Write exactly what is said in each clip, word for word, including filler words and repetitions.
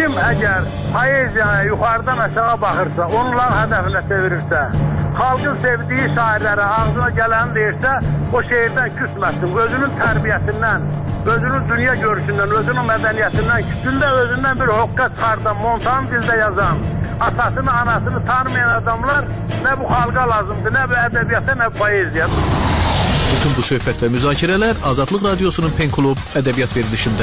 kim əgər poeziyaya yuxarıdan aşağı baxırsa, onların hədəfinə çevirirsə, xalqın sevdiyi şairlərə ağzına gələni deyirsə, o şeirdən küsməsin. Özünün tərbiyəsindən, özünün dünya görüşündən, özünün mədəniyyətindən, küçündə özündən bir hoqqa çıxardan, montan dildə yazan, atasını, anasını tanımayan adamlar nə bu xalqa lazımdır, nə bu ədəbiyyata, nə bu poeziya. Bütün bu söhbət və müzakirələr Azadlıq Radiosunun Pen Klub ədəbiyyat verilişində.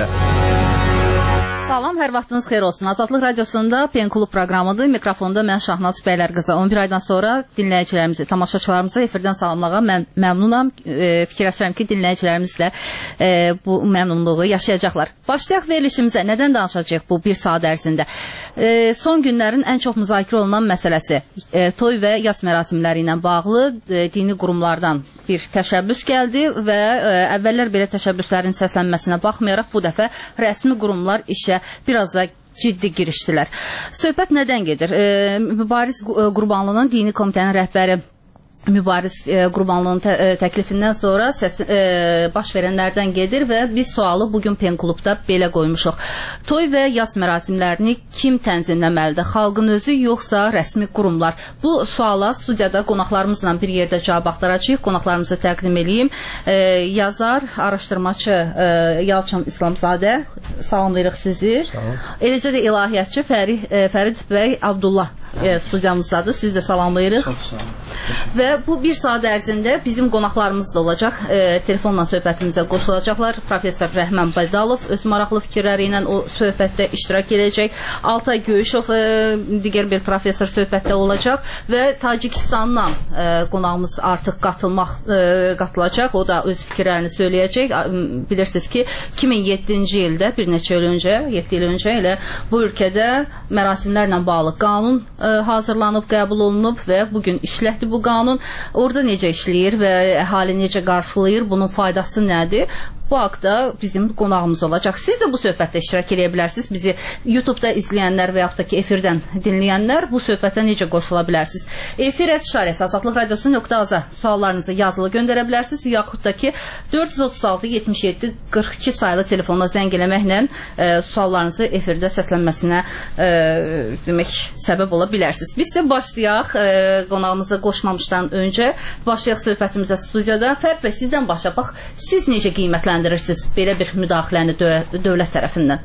Salam, hər vaxtınız xeyir olsun. Azadlıq Radiosunda Pen Klub proqramıdır. Mikrofonda mən Şahnaz Bəylər qızı. on bir aydan sonra dinləyicilərimizi, tamaşaçılarımızı efirdən salamlağa mən məmnunam. E, fikirləşirəm ki, dinləyicilərimizlə e, bu məmnunluğu yaşayacaqlar. Başlayaq verilişimizə. Nədən danışacaq bu bir saat ərzində? E, son günlərin ən çox müzakirə olunan məsələsi e, toy və yas mərasimləri ilə bağlı e, dini qurumlardan bir təşəbbüs gəldi və e, əvvəllər belə təşəbbüslərin səslənməsinə baxmayaraq bu dəfə rəsmi qurumlar işə biraz da ciddi girişdilər. Söhbət nədən gedir? E, Mübariz Qurbanlının dini komitənin rəhbəri Mübariz e, Qurbanlının tə, e, təklifindən sonra səs, e, baş verənlərdən gedir və biz sualı bugün Pen Klubda belə qoymuşuq. Toy və yas mərasimlərini kim tənzimləməlidir? Xalqın özü yoxsa rəsmi qurumlar? Bu suala studiyada qonaqlarımızla bir yerdə cavab axtaracağıq. Qonaqlarımızı təqdim edeyim. E, yazar, araşdırmaçı e, Yalçın İslamzadə, salamlayırıq sizi. Eləcə də ilahiyyatçı Fərid, e, Fərid bəy Abdullah e, studiyamızdadır. Siz də salamlayırıq. Çox sağ olun. Və bu bir saat ərzində bizim qonaqlarımız da olacaq. E, telefonla söhbətimizə qoşulacaqlar. Professor Rəhman Baydalov öz maraqlı fikirləri ilə o söhbətdə iştirak edəcək. Altay Göyüşov e, digər bir professor söhbətdə olacaq və Tacikistandan e, qonağımız artıq qatılmaq e, qatılacaq. O da öz fikirlərini söyləyəcək. Bilirsiniz ki, iki min yeddinci ildə bir neçə il öncə, yeddi il öncə elə bu ölkədə mərasimlərlə bağlı qanun e, hazırlanıb, qəbul olunub və bugün işlətdi bu qanun. Orada necə işləyir və əhali necə qarşılayır, bunun faydası nədir? Bu haqda bizim qonağımız olacaq. Siz də bu söhbətdə iştirak edə bilərsiniz. Bizi YouTube-da izləyənlər və yaxud da ki, efirdən dinləyənlər bu söhbətə necə qoşula bilərsiniz? Efir et şarəsi azadlıq radiosu nöqtə az-a suallarınızı yazılı göndərə bilərsiniz. Yaxud da ki, dörd yüz otuz altı yetmiş yeddi qırx iki sayılı telefonla zəng eləməklə e, suallarınızı efirdə səslənməsinə e, demək, səbəb ola bilərsiniz. Biz də başlayaq, e, qonağımıza qoşmamışdan öncə başlayaq söhbətimizə studiyada. Fərd bəy, sizdən başa bax, siz necə qiymətləndirirsiniz belə bir müdaxiləni dövlət tərəfindən?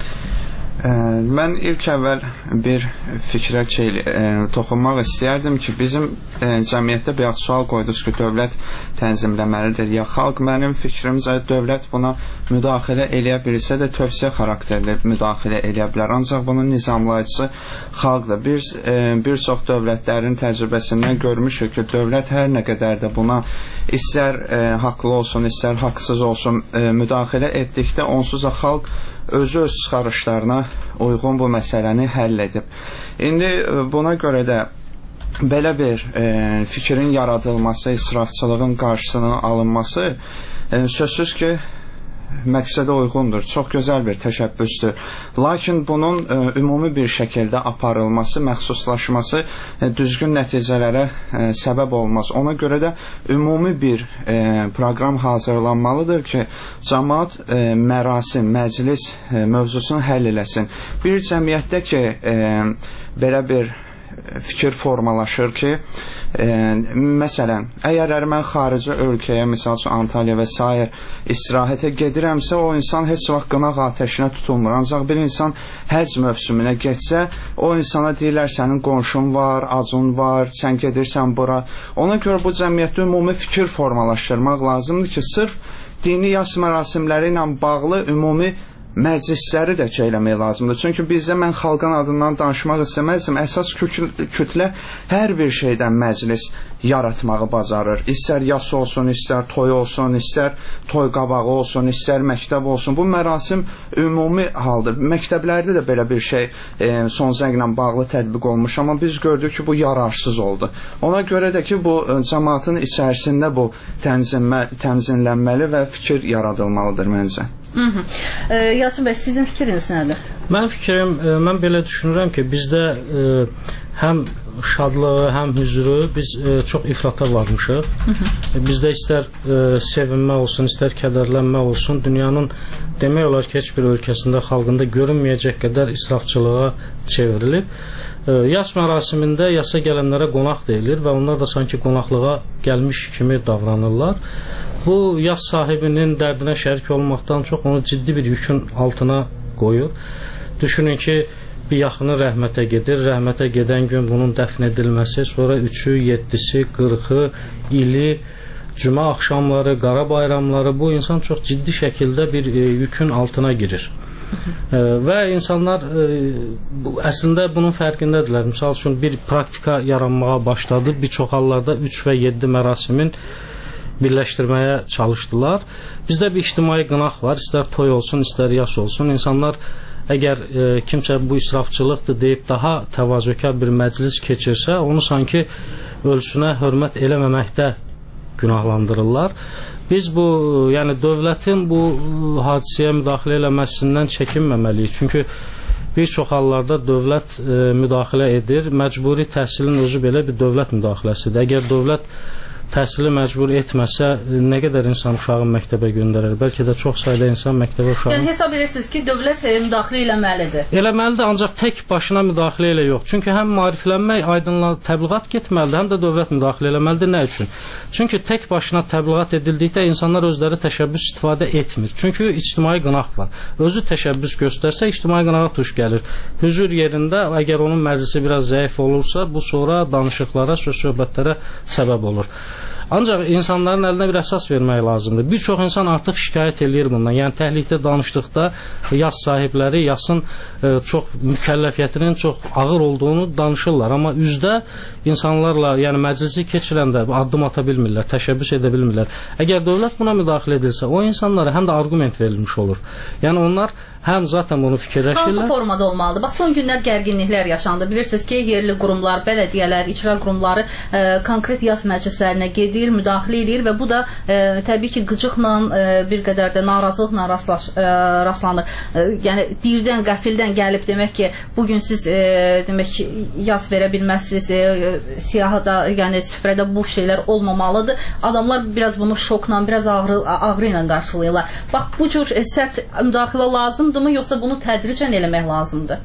Mən ilk əvvəl bir fikrə şey, e, toxunmaq istəyərdim ki, bizim e, cəmiyyətdə bir sual qoydunuz ki, dövlət tənzimləməlidir ya xalq. Mənim fikrimcə dövlət buna müdaxilə eləyə bilsə də tövsiyə xarakterli müdaxilə eləyə bilər. Ancaq bunun nizamlayıcısı xalqdır. Bir, e, bir çox dövlətlərin təcrübəsindən görmüşük ki, dövlət hər nə qədər də buna istər e, haqlı olsun, istər haqsız olsun e, müdaxilə etdikdə onsuz da xalq özü öz çıxarışlarına uyğun bu məsələni həll edib. İndi buna görə də belə bir e, fikrin yaradılması, israfçılığın qarşısının alınması e, sözsüz ki, məqsədə uyğundur. Çox gözəl bir təşəbbüsdür. Lakin bunun e, ümumi bir şəkildə aparılması, məxsuslaşması e, düzgün nəticələrə e, səbəb olmaz. Ona görə də ümumi bir e, proqram hazırlanmalıdır ki, cəmaət e, mərasim, məclis e, mövzusunu həll eləsin. Bir cəmiyyətdə ki, e, belə bir fikir formalaşır ki, e, məsələn, əgər mən xarici ölkəyə, misal üçün Antalya və sair istirahətə gedirəmsə, o insan heç vaxt qınaq atəşinə tutulmur. Ancaq bir insan həc mövsümünə getsə, o insana deyirlər, sənin qonşun var, acun var, sən gedirsən bura. Ona görə bu cəmiyyətdə ümumi fikir formalaşdırmaq lazımdır ki, sırf dini yas mərasimləri ilə bağlı ümumi məclisləri də çəkləmək lazımdır. Çünki bizdə mən xalqın adından danışmaq istəməzdim. Əsas kütlə hər bir şeydən məclis yaratmağı bacarır. İstər yas olsun, istər toy olsun, istər toy qabağı olsun, istər məktəb olsun. Bu mərasim ümumi haldır. Məktəblərdə də belə bir şey e, son zənglə bağlı tətbiq olmuş, amma biz gördük ki, bu yararsız oldu. Ona görə də ki, bu cəmaatın içərisində bu tənzimə, tənzimlənməli və fikir yaradılmalıdır məncə. E, Yalçın bəy, sizin fikriniz nədir? Mən fikrim, mən belə düşünürəm ki, bizdə e, həm şadlığı, həm hüzuru biz e, çox ifrata varmışıq. E, bizdə istər e, sevinmək olsun, istər kədərlənmək olsun, dünyanın demək olar ki, heç bir ölkəsində, xalqında görünməyəcək qədər israfçılığa çevrilib. E, yas mərasimində yasa gələnlərə qonaq deyilir və onlar da sanki qonaqlığa gəlmiş kimi davranırlar. Bu, yas sahibinin dərdinə şərik olmaqdan çox onu ciddi bir yükün altına qoyur. Düşünün ki, bir yaxını rəhmətə gedir, rəhmətə gedən gün bunun dəfn edilməsi, sonra üçü, yeddisi, qırxı, ili, cümə axşamları, qara bayramları, bu insan çox ciddi şəkildə bir e, yükün altına girir. E, və insanlar e, bu, əslində bunun fərqindədirlər. Misal üçün bir praktika yaranmağa başladı, bir çox hallarda üç və yeddi mərasimin birləşdirməyə çalışdılar. Bizdə bir ictimai qınaq var, istər toy olsun, istər yas olsun. İnsanlar əgər e, kimsə bu israfçılıqdır deyib daha təvazökar bir məclis keçirsə, onu sanki ölçüsünə hörmət eləməməkdə günahlandırırlar. Biz bu, yəni dövlətin bu hadisəyə müdaxilə eləməsindən çəkinməməliyik. Çünki bir çox hallarda dövlət e, müdaxilə edir. Məcburi təhsilin özü belə bir dövlət müdaxiləsidir. Əgər dövlət təhsili məcbur etməsə, nə qədər insan uşağı məktəbə göndərər? Bəlkə də çox sayda insan məktəbə uşağı... Yəni, hesab edirsiniz ki, dövlət müdaxilə eləməlidir. Eləməlidir, ancaq tək başına müdaxilə elə yox. Çünki həm maariflənmək, aydınlar, təbliğat getməlidir, həm də dövlət müdaxilə eləməlidir. Nə üçün? Çünki tək başına təbliğat edildikdə insanlar özləri təşəbbüs istifadə etmir. Çünki ictimai qınaq var. Özü təşəbbüs göstərsə, ictimai qınağa tuş gəlir. Hüzur yerində, əgər onun məclisi biraz zəif olursa, bu sonra danışıqlara, söz-söhbətlərə səbəb olur. Ancaq insanların əlinə bir əsas vermək lazımdır. Bir çox insan artıq şikayət eləyir bundan. Yəni təhlikdə danışdıqda yas sahibləri yasın e, çox mükəlləfiyyətinin çox ağır olduğunu danışırlar. Amma üzdə insanlarla, yəni məclisi keçirəndə addım ata bilmirlər, təşəbbüs edə bilmirlər. Əgər dövlət buna müdaxilə edilsə, o insanlara həm də argument verilmiş olur. Yəni onlar həm zaten bunu fikirləşirlər. Hansı formada olmalıdır? Bax, son günlər gərginliklər yaşandı. Bilirsiniz ki, yerli qurumlar, bələdiyyələr, icra qurumları e, konkret yas məclislərinə gedir, müdaxilə edir və bu da e, təbii ki, qıcıqla, e, bir qədər də narazılıqla rastlaş, e, rastlanır. E, yəni, birdən, qəfildən gəlib demək ki, bugün siz e, demək ki, yas verə bilməzsiniz, e, siyahıda, yəni sifrədə bu şeylər olmamalıdır. Adamlar biraz bunu şokla, biraz ağrı, ağrı ilə qarşılayırlar. Bax, bu cür e, sərt müdaxilə lazım mı, yoxsa bunu tədricən eləmək lazımdır?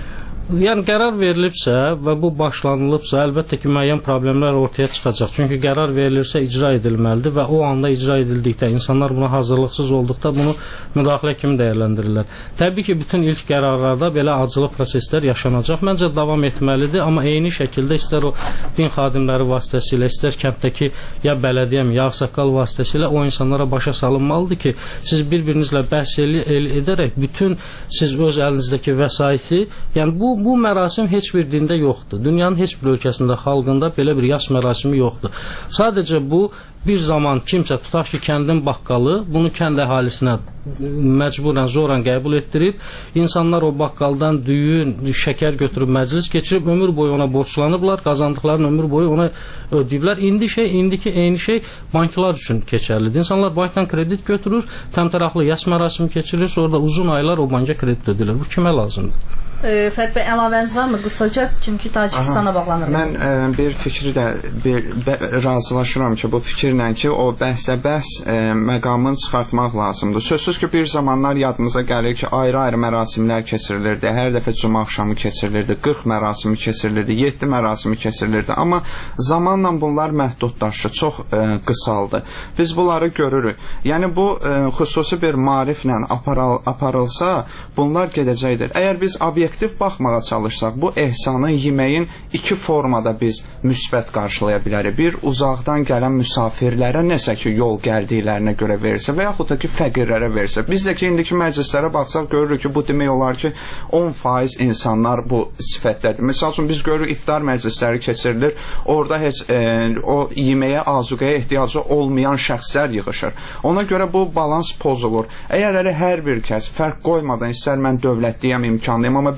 Yəni qərar verilibsə və bu başlanılıbsa, əlbəttə ki, müəyyən problemlər ortaya çıxacaq. Çünki qərar verilirsə icra edilməlidir və o anda icra edildikdə, insanlar buna hazırlıqsız olduqda bunu müdaxilə kimi dəyərləndirirlər. Təbii ki, bütün ilk qərarlarda belə acılı proseslər yaşanacaq. Məncə davam etməlidir, amma eyni şəkildə istər o din xadimləri vasitəsilə, istər kənddəki ya bələdiyyə, ya ağsaqqal vasitəsilə o insanlara başa salınmalıdır ki, siz bir-birinizlə bəhs edərək bütün siz öz əlinizdəki vəsaiti, yəni bu Bu mərasim heç bir dində yoxdur. Dünyanın heç bir ölkəsində, xalqında belə bir yas mərasimi yoxdur. Sadəcə bu, bir zaman kimsə, tutaq ki, kəndin baqqalı bunu kənd əhalisinə məcburən, zoran qəbul etdirib, insanlar o baqqaldan düyün, şəkər götürüb məclis keçirib, ömür boyu ona borçlanıblar, qazandıqlarını ömür boyu ona ödəyiblər. İndi şey, indiki eyni şey banklar üçün keçərlidir. İnsanlar bankdan kredit götürür, təmtəraqlı yas mərasimi keçirilir, sonra da uzun aylar o banka kredit ödəyirlər. Bu kimə lazımdır? Fərid bəy, əlavəniz varmı qısaca? Çünki Tacikistana bağlanır. Mən ə, bir fikri də bir, bə, razılaşıram ki, bu fikirlə ki, o bəhsə bəhs ə, məqamını çıxartmaq lazımdır. Sözsüz ki, bir zamanlar yadımıza gəlir ki, ayrı-ayrı mərasimlər keçirilirdi. Hər dəfə cümə axşamı keçirilirdi, qırx mərasimi keçirilirdi, yeddi mərasimi keçirilirdi. Amma zamanla bunlar məhdudlaşdı, çox ə, qısaldı. Biz bunları görürük. Yəni bu ə, xüsusi bir maariflə aparal, aparılsa, bunlar gedəcəkdir. Əgər biz obyekt effektiv baxmağa çalışsaq, bu ehsanı yeməyin iki formada biz müsbət qarşılaya bilərik. Bir, uzaqdan gələn müsafirlərə nəsə ki, yol gəldiklərinə görə verirsə və yaxud da ki, fəqirlərə verirsə. Biz də ki, indiki məclislərə baxsaq, görürük ki, bu demək olar ki, on faiz insanlar bu sifətdədir. Məsəl üçün, biz görürük, iftar məclisləri keçirilir, orada heç e, o yeməyə, azuqəyə ehtiyacı olmayan şəxslər yığışır. Ona görə bu balans pozulur. Əgər hər bir kəs fərq qoymadan, istər mən dövlətliyəm, imkanlıyım, amma bir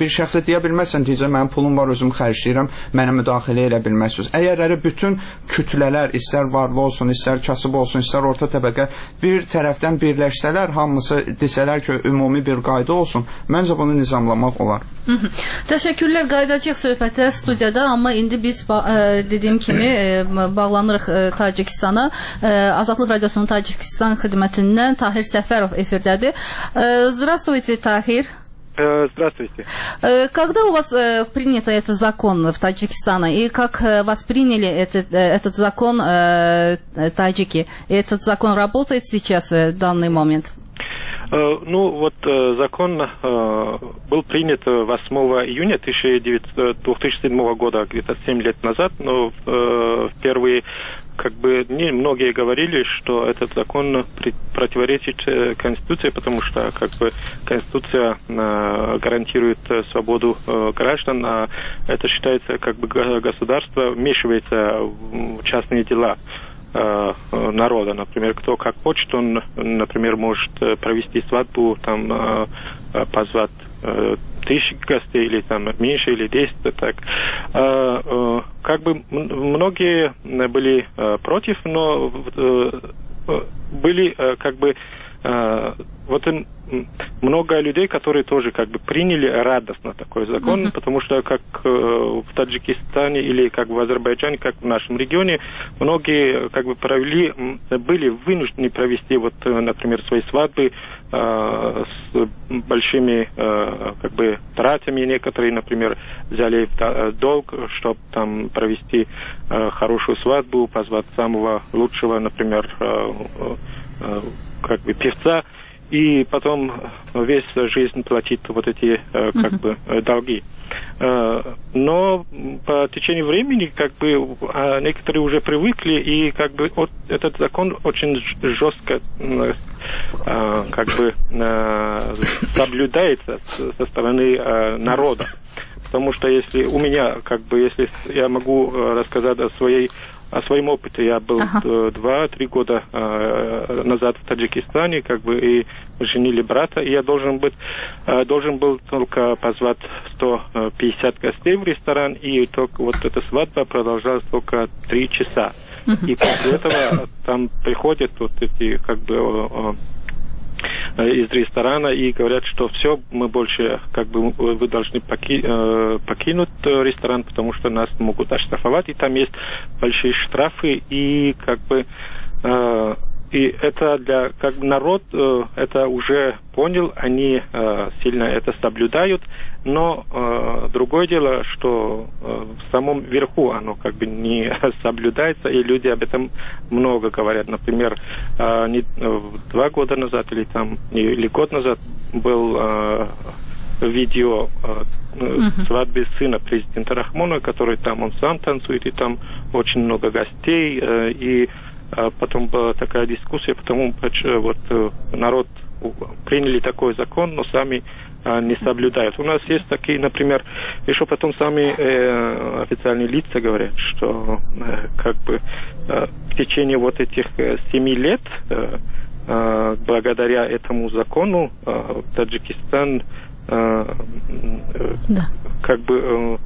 bir şəxsə deyə bilməzsən, deyəcək mənim pulum var, özüm xərcləyirəm, mənə müdaxilə elə bilməzsiniz. Əgər bütün kütlələr, istər varlı olsun, istər kasıb olsun, istər orta təbəqə bir tərəfdən birləşsələr, hamısı desələr ki, ümumi bir qayda olsun, məncə bunu nizamlamaq olar. Hı -hı. Təşəkkürlər, qayıdacaq söhbətə studiyada, amma indi biz e, dediyim kimi e, bağlanırıq e, Tacikistana. E, Azadlıq Radiosunun Tacikistan xidmətindən Tahir Səfərov efirdədir. E, Здравствуйте, Tahir. Здравствуйте. Когда у вас принят этот закон в Таджикистане и как восприняли этот, этот закон таджики? Этот закон работает сейчас в данный момент? Ну, вот закон был принят восьмого июня две тысячи седьмого года, где-то семь лет назад, но впервые как бы не, многие говорили, что этот закон противоречит Конституции, потому что как бы Конституция гарантирует свободу граждан, а это считается как бы государство вмешивается в частные дела народа. Например, кто как хочет, он, например, может провести свадьбу, там позвать тысячи гостей, или там меньше, или десять, так. Как бы многие были против, но были как бы вот много людей, которые тоже как бы приняли радостно такой закон, uh-huh. потому что как в Таджикистане или как в Азербайджане, как в нашем регионе, многие как бы провели, были вынуждены провести вот, например, свои свадьбы э, с большими э, как бы тратами. Некоторые, например, взяли долг, чтобы там провести э, хорошую свадьбу, позвать самого лучшего, например, э, э, как бы певца. И потом весь жизнь платить вот эти как uh-huh. бы долги. Но по течению времени как бы некоторые уже привыкли, и как бы вот этот закон очень жестко как бы соблюдается со стороны народа. Потому что если у меня, как бы, если я могу рассказать о своей о своем опыте, я был ага. два-три года э, назад в Таджикистане, как бы, и женили брата, и я должен быть, э, должен был только позвать сто пятьдесят гостей в ресторан, и только вот эта свадьба продолжалась только три часа. Uh-huh. И после этого там приходят вот эти, как бы, э, из ресторана и говорят, что все, мы больше, как бы, вы должны поки, э, покинуть ресторан, потому что нас могут оштрафовать, и там есть большие штрафы, и как бы э, и это для как бы народ э, это уже понял, они э, сильно это соблюдают, но э, другое дело, что э, в самом верху оно как бы не соблюдается, и люди об этом много говорят. Например, э, не, э, два года назад или там или год назад был э, видео э, uh-huh. свадьбы сына президента Рахмона, который там он сам танцует, и там очень много гостей, э, и потом была такая дискуссия, потому что вот народ приняли такой закон, но сами а, не соблюдают. У нас есть такие, например, еще потом сами э, официальные лица говорят, что э, как бы э, в течение вот этих э, семи лет э, э, благодаря этому закону э, Таджикистан э, э, да. как бы э,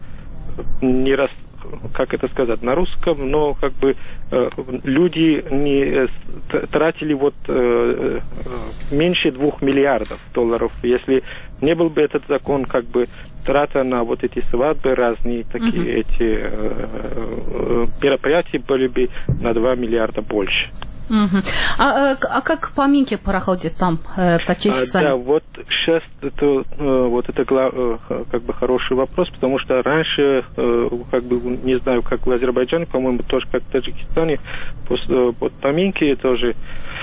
не рас как это сказать, на русском, но как бы э, люди не э, тратили вот э, э, меньше двух миллиардов долларов. Если не был бы этот закон, как бы трата на вот эти свадьбы разные, такие uh-huh. эти э, э, мероприятия были бы на два миллиарда больше. Uh-huh. А, а как поминки проходят там, э, в Таджикистане? А, да, вот сейчас это, э, вот это э, как бы хороший вопрос, потому что раньше, э, как бы, не знаю, как в Азербайджане, по-моему, тоже как в Таджикистане, после, вот поминки тоже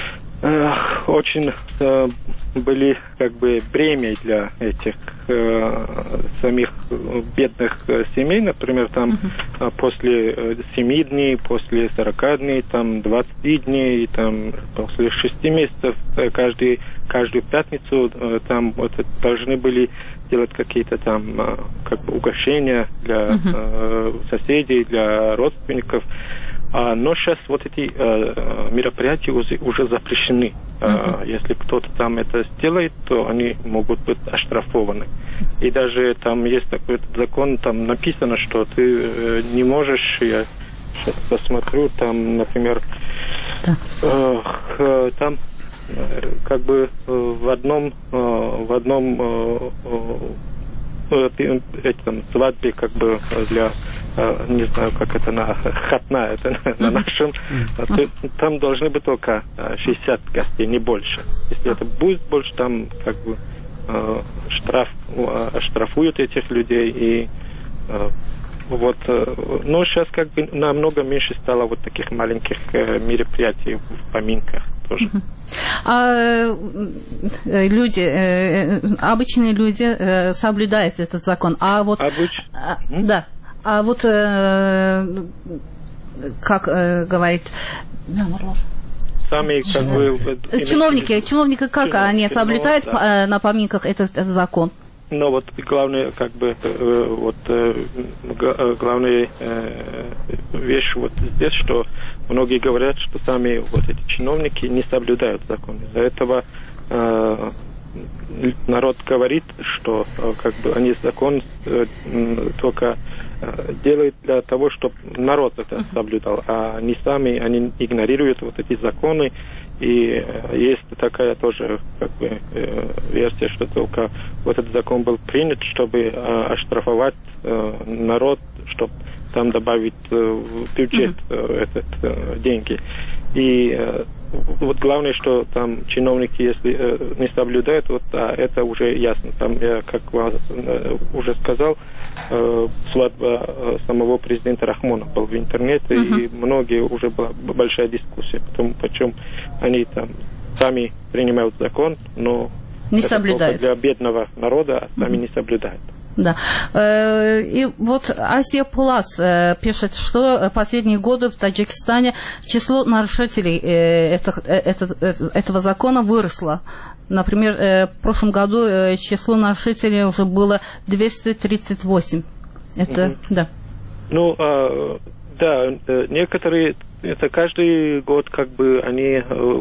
э, очень э, были как бы бремя для этих э, самих бедных э, семей, например, там uh-huh. после э, семи дней, после сорока дней, там двадцати дней, и там после шести месяцев э, каждый, каждую пятницу э, там вот, должны были делать какие-то там э, как бы угощения для uh-huh. э, соседей, для родственников. А, но сейчас вот эти э, мероприятия уже, уже запрещены. Uh-huh. э, если кто-то там это сделает, то они могут быть оштрафованы. И даже там есть такой закон, там написано, что ты э, не можешь, я сейчас посмотрю, там, например, uh-huh. э, там э, как бы э, в одном, э, в одном э, э, этом свадьбе, как бы для, не знаю, как это на хатна, это на нашем, там должны быть только шестьдесят гостей, не больше. Если это будет больше, там как бы штраф, штрафуют этих людей и вот, но сейчас как бы намного меньше стало вот таких маленьких мероприятий в поминках тоже. А люди, обычные люди соблюдают этот закон, а вот, Обыч... да, а вот как говорит, сами как бы чиновники, чиновники как они соблюдают да. на поминках этот, этот закон? Но вот главное, как бы, э, вот э, главная э, вещь вот здесь, что многие говорят, что сами вот эти чиновники не соблюдают закон. Из-за этого э, народ говорит, что э, как бы они закон э, только э, делают для того, чтобы народ это соблюдал, а они сами они игнорируют вот эти законы. И э, есть такая тоже как бы, э, версия, что только вот этот закон был принят, чтобы э, оштрафовать э, народ, чтобы там добавить э, в бюджет э, этот, э, деньги. И э, вот главное, что там чиновники, если э, не соблюдают, вот а это уже ясно. Там, я, как вас э, уже сказал, э, свадьба э, самого президента Рахмона был в интернете, uh-huh. и многие уже была большая дискуссия, потому почему они там сами принимают закон, но не соблюдают. Для бедного народа, а сами uh-huh. не соблюдают. Да. И вот Азия Плас пишет, что последние годы в Таджикистане число нарушителей этого закона выросло. Например, в прошлом году число нарушителей уже было двести тридцать восемь. Это, угу. да. Ну, да, некоторые, это каждый год как бы они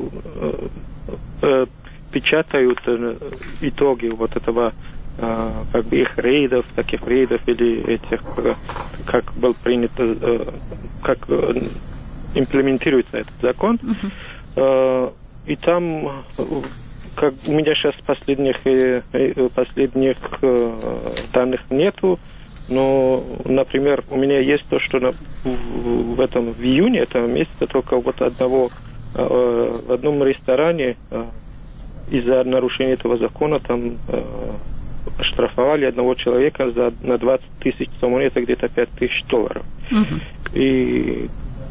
печатают итоги вот этого как бы их рейдов, таких рейдов или этих, как был принят, как имплементируется этот закон. Uh-huh. И там, как у меня сейчас последних, последних данных нету, но, например, у меня есть то, что в этом, в июне этого месяца только вот одного, в одном ресторане из-за нарушения этого закона там оштрафовали одного человека за, на двадцать тысяч сомон, это где-то пять тысяч долларов. Uh-huh. И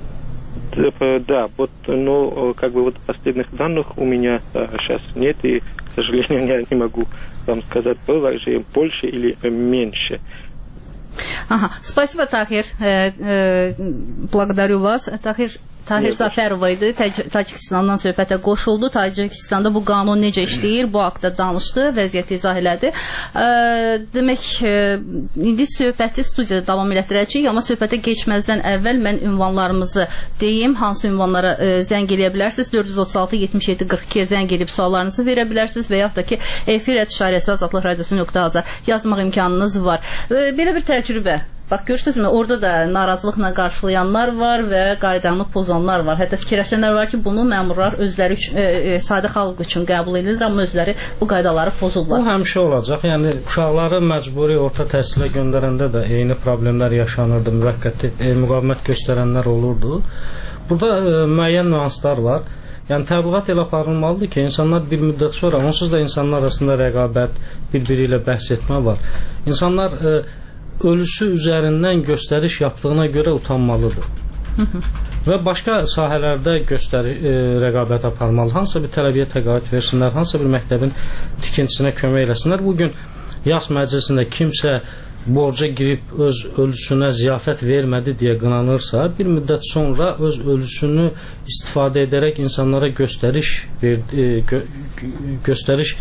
да, вот, но как бы вот последних данных у меня а, сейчас нет, и, к сожалению, я не могу вам сказать, было же больше или меньше. Ага. Спасибо, Tahir. Э, э, благодарю вас. Tahir, Tahir Zaferova idi. Tacikistandan söhbətə qoşuldu. Tacikistanda bu qanun necə işləyir, bu haqda danışdı, vəziyyəti izah elədi. E, demək, e, indi söhbəti studiyada davam elətdirəcəyik, amma söhbətə keçməzdən əvvəl mən ünvanlarımızı deyim. Hansı ünvanlara e, zəng eləyə bilərsiniz? dörd yüz otuz altı yetmiş yeddi qırx ikiyə zəng eləyib suallarınızı verə bilərsiniz və yaxud da ki, efir etibarəsi azadlıq radiosu nöqtə az-a yazmaq imkanınız var. E, belə bir təcrübə. Bax, görürsünüzmü, orada da narazılıqla qarşılayanlar var və qaydanı pozanlar var. Hətta fikirləşənlər var ki, bunu məmurlar özləri üçün, e, e, sadə xalq üçün qəbul edir, amma özləri bu qaydaları pozurlar. Bu həmişə olacaq. Yəni, uşaqları məcburi orta təhsilə göndərəndə də eyni problemlər yaşanırdı, müvəqqəti e, müqavimət göstərənlər olurdu. Burada e, müəyyən nüanslar var. Yəni, təbliğat elə aparılmalıdır ki, insanlar bir müddət sonra, onsuz da insanlar arasında rəqabət, bir-biri ilə bəhs etmə var. İnsanlar e, ölüsü üzərindən göstəriş yaptığına görə utanmalıdır. Hı -hı. Və başqa sahələrdə göstəri, e, rəqabət aparmalı. Hansısa bir tələbiyə təqaüd versinlər, hansısa bir məktəbin tikintisinə kömək eləsinlər. Bugün yas məclisində kimsə borca girib öz ölüsünə ziyafət vermədi deyə qınanırsa, bir müddət sonra öz ölüsünü istifadə edərək insanlara göstəriş verdi, e, gö göstəriş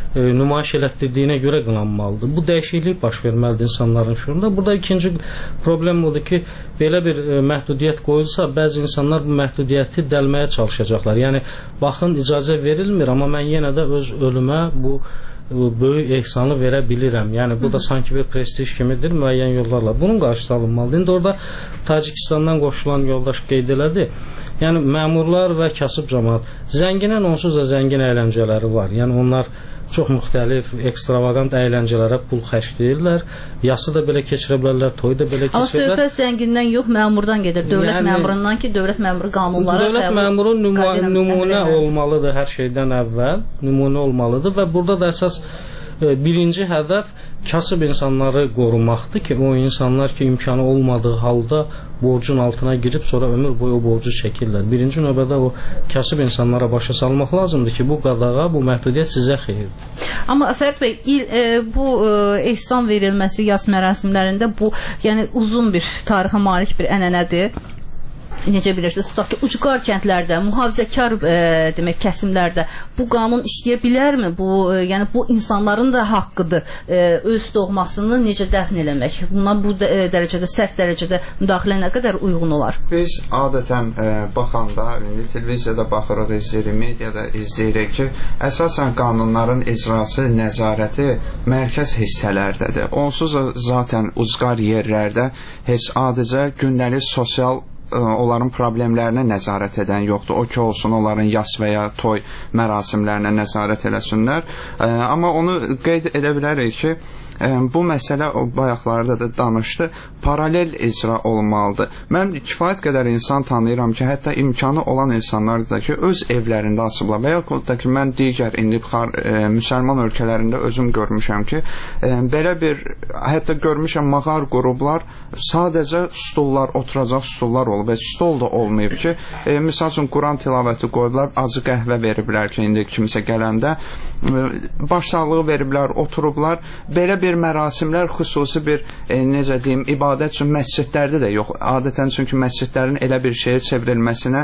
e, nümayiş elətdirdiyinə görə qınanmalıdır. Bu dəyişiklik baş verməlidir insanların şuurunda. Burada ikinci problem odur ki, belə bir e, məhdudiyyət qoyulsa, bəzi insanlar bu məhdudiyyəti dəlməyə çalışacaqlar. Yəni, baxın, icazə verilmir, amma mən yenə də öz ölümə bu böyük ehsanı verə bilirəm. Yəni bu da sanki bir prestij kimidir müəyyən yollarla. Bunun qarşısı alınmalıdır. İndi orada Tacikistandan qoşulan yoldaş qeyd elədi. Yəni məmurlar və kasıb cəmaət zənginin onsuz da zəngin əyləncələri var. Yəni onlar çox müxtəlif, ekstravagant əyləncələrə pul xərcləyirlər. Yası da belə keçirə bilərlər, toy da belə keçirlər. Amma söhbət zəngindən yox, məmurdan gedir. Dövlət yəni, məmurundan ki, dövlət məmuru qanunları... Dövlət məmuru nümunə olmalıdır hər şeydən əvvəl. Nümunə olmalıdır və burada da əsas birinci hədəf kasıb insanları qorumaqdır ki, o insanlar ki, imkanı olmadığı halda borcun altına girib sonra ömür boyu o borcu çəkirlər. Birinci növbədə o kasıb insanlara başa salmaq lazımdır ki, bu qadağa, bu məhdudiyyət sizə xeyirdir. Amma Fərid bəy, il, e, bu e, ehsan verilməsi yas mərasimlərində bu, yəni uzun bir tarixə malik bir ənənədir. Necə bilirsiniz, tutaq ki, ucqar kəndlərdə, mühafizəkar e, demək kəsimlərdə bu qanun işləyə bilərmi? Bu, e, yəni bu insanların da haqqıdır e, öz doğmasını necə dəfn eləmək. Buna bu e, dərəcədə, sərt dərəcədə müdaxilə nə qədər uyğun olar? Biz adətən e, baxanda, indi televiziyada baxırıq, izləyirik, mediada izləyirik ki, əsasən qanunların icrası, nəzarəti mərkəz hissələrdədir. Onsuz zaten ucqar yerlərdə heç adicə gündəlik sosial onların problemlərinə nəzarət edən yoxdur. O ki olsun, onların yas və ya toy mərasimlərinə nəzarət eləsinlər. Amma onu qeyd edə bilərik ki, bu məsələ o bayaqlarda da danışdı, paralel icra olmalıdır. Mən kifayət qədər insan tanıyıram ki, hətta imkanı olan insanlar da ki, öz evlərində açıblar və yaxud da ki, mən digər indi e, müsəlman ölkələrində özüm görmüşəm ki, e, belə bir, hətta görmüşəm mağar qurublar, sadəcə stullar, oturacaq stullar olub, heç stol da olmayıb ki, e, misal üçün Quran tilavəti qoyublar, acı qəhvə veriblər ki, indi kimsə gələndə, e, baş sağlığı veriblər, oturublar, belə bir mərasimlər xüsusi bir, e, necə deyim, ibadət üçün məscidlərdə də yox. Adətən çünki məscidlərin elə bir şeyə çevrilməsinə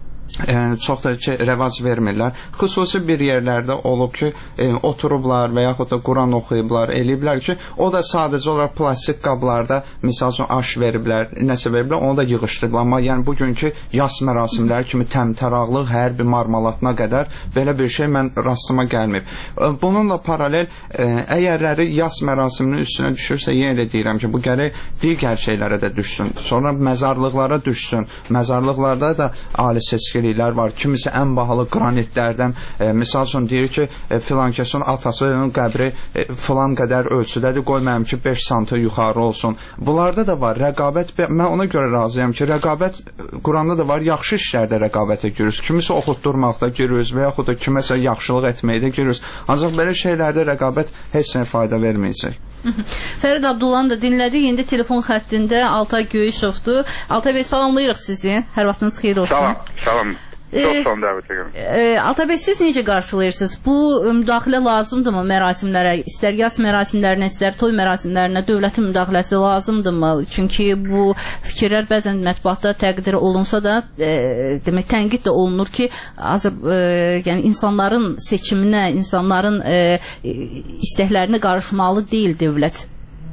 e, çox da ki, rəvac vermirlər. Xüsusi bir yerlərdə olub ki, e, oturublar və yaxud da Quran oxuyublar, eləyiblər ki, o da sadəcə olaraq plastik qablarda, misal üçün aş veriblər, nəsə veriblər, onu da yığışdırıblar. Amma yəni bugünkü yas mərasimləri kimi təmtəraqlıq, hər bir marmalatına qədər belə bir şey mən rastıma gəlməyib. Bununla paralel, e, əgərləri yas mərasiminin üstünə düşürsə, yenə də deyirəm ki, bu gərək digər şeylərə də düşsün. Sonra məzarlıqlara düşsün. Məzarlıqlarda da ali seçkiliklər var. Kimisi ən bahalı qranitlərdən, e, misal üçün deyir ki, e, filan kəsin atasının qəbri e, filan qədər ölçüdədir, qoymayım ki, beş santı yuxarı olsun. Bunlarda da var rəqabət. Mən ona görə razıyam ki, rəqabət Quranda da var, yaxşı işlərdə rəqabətə giriyoruz. Kimisi oxutdurmaqda giriyoruz və yaxud da kiməsə yaxşılıq etməkdə giriyoruz. Ancaq belə şeylərdə rəqabət heç nə fayda verməyəcək. Fərid Abdullanı da dinlədik. İndi telefon xəttində Altay Göyüşovdur. Altay bəy, salamlayırıq sizi. Hər vaxtınız xeyir olsun. Salam, salam. Çox son dəvət edirəm. E, Altay bəy, siz necə qarşılayırsınız? Bu müdaxilə lazımdırmı mərasimlərə? İstər yas mərasimlərinə, istər toy mərasimlərinə dövlətin müdaxiləsi lazımdırmı? Çünki bu fikirlər bəzən mətbuatda təqdir olunsa da, e, demək tənqid də olunur ki, azır, e, yəni insanların seçiminə, insanların e, istəklərinə qarışmalı deyil dövlət.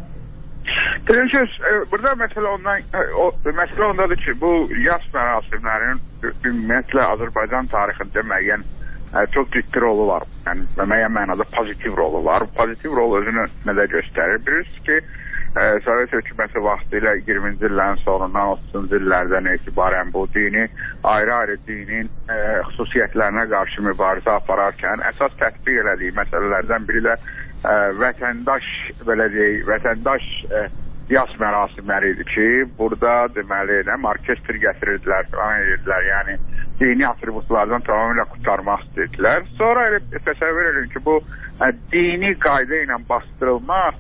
Bilirsiniz, burada məsələ ondan, o, məsələ ondadır ki, bu yas mərasimlərinin ümumiyyətlə Azərbaycan tarixində müəyyən çox ciddi rolu var. Yəni, müəyyən mənada pozitiv rolu var. Pozitiv rol özünü nədə göstərir? Bilirsiniz ki, Sovet hökuməti vaxtı ilə iyirminci illərin sonundan otuzuncu illərdən etibarən bu dini, ayrı-ayrı dinin e, xüsusiyyətlərinə qarşı mübarizə apararkən əsas tətbiq elədiyi məsələlərdən biri də e, vətəndaş, belə deyək, vətəndaş e, yas mərasimləri idi ki, burada deməli, nə, orkestr gətirirdilər, falan edirdilər, yəni dini atributlardan tamamilə qurtarmaq istədilər. Sonra elə təsəvvür edin ki, bu ə, dini qayda ilə bastırılmaq,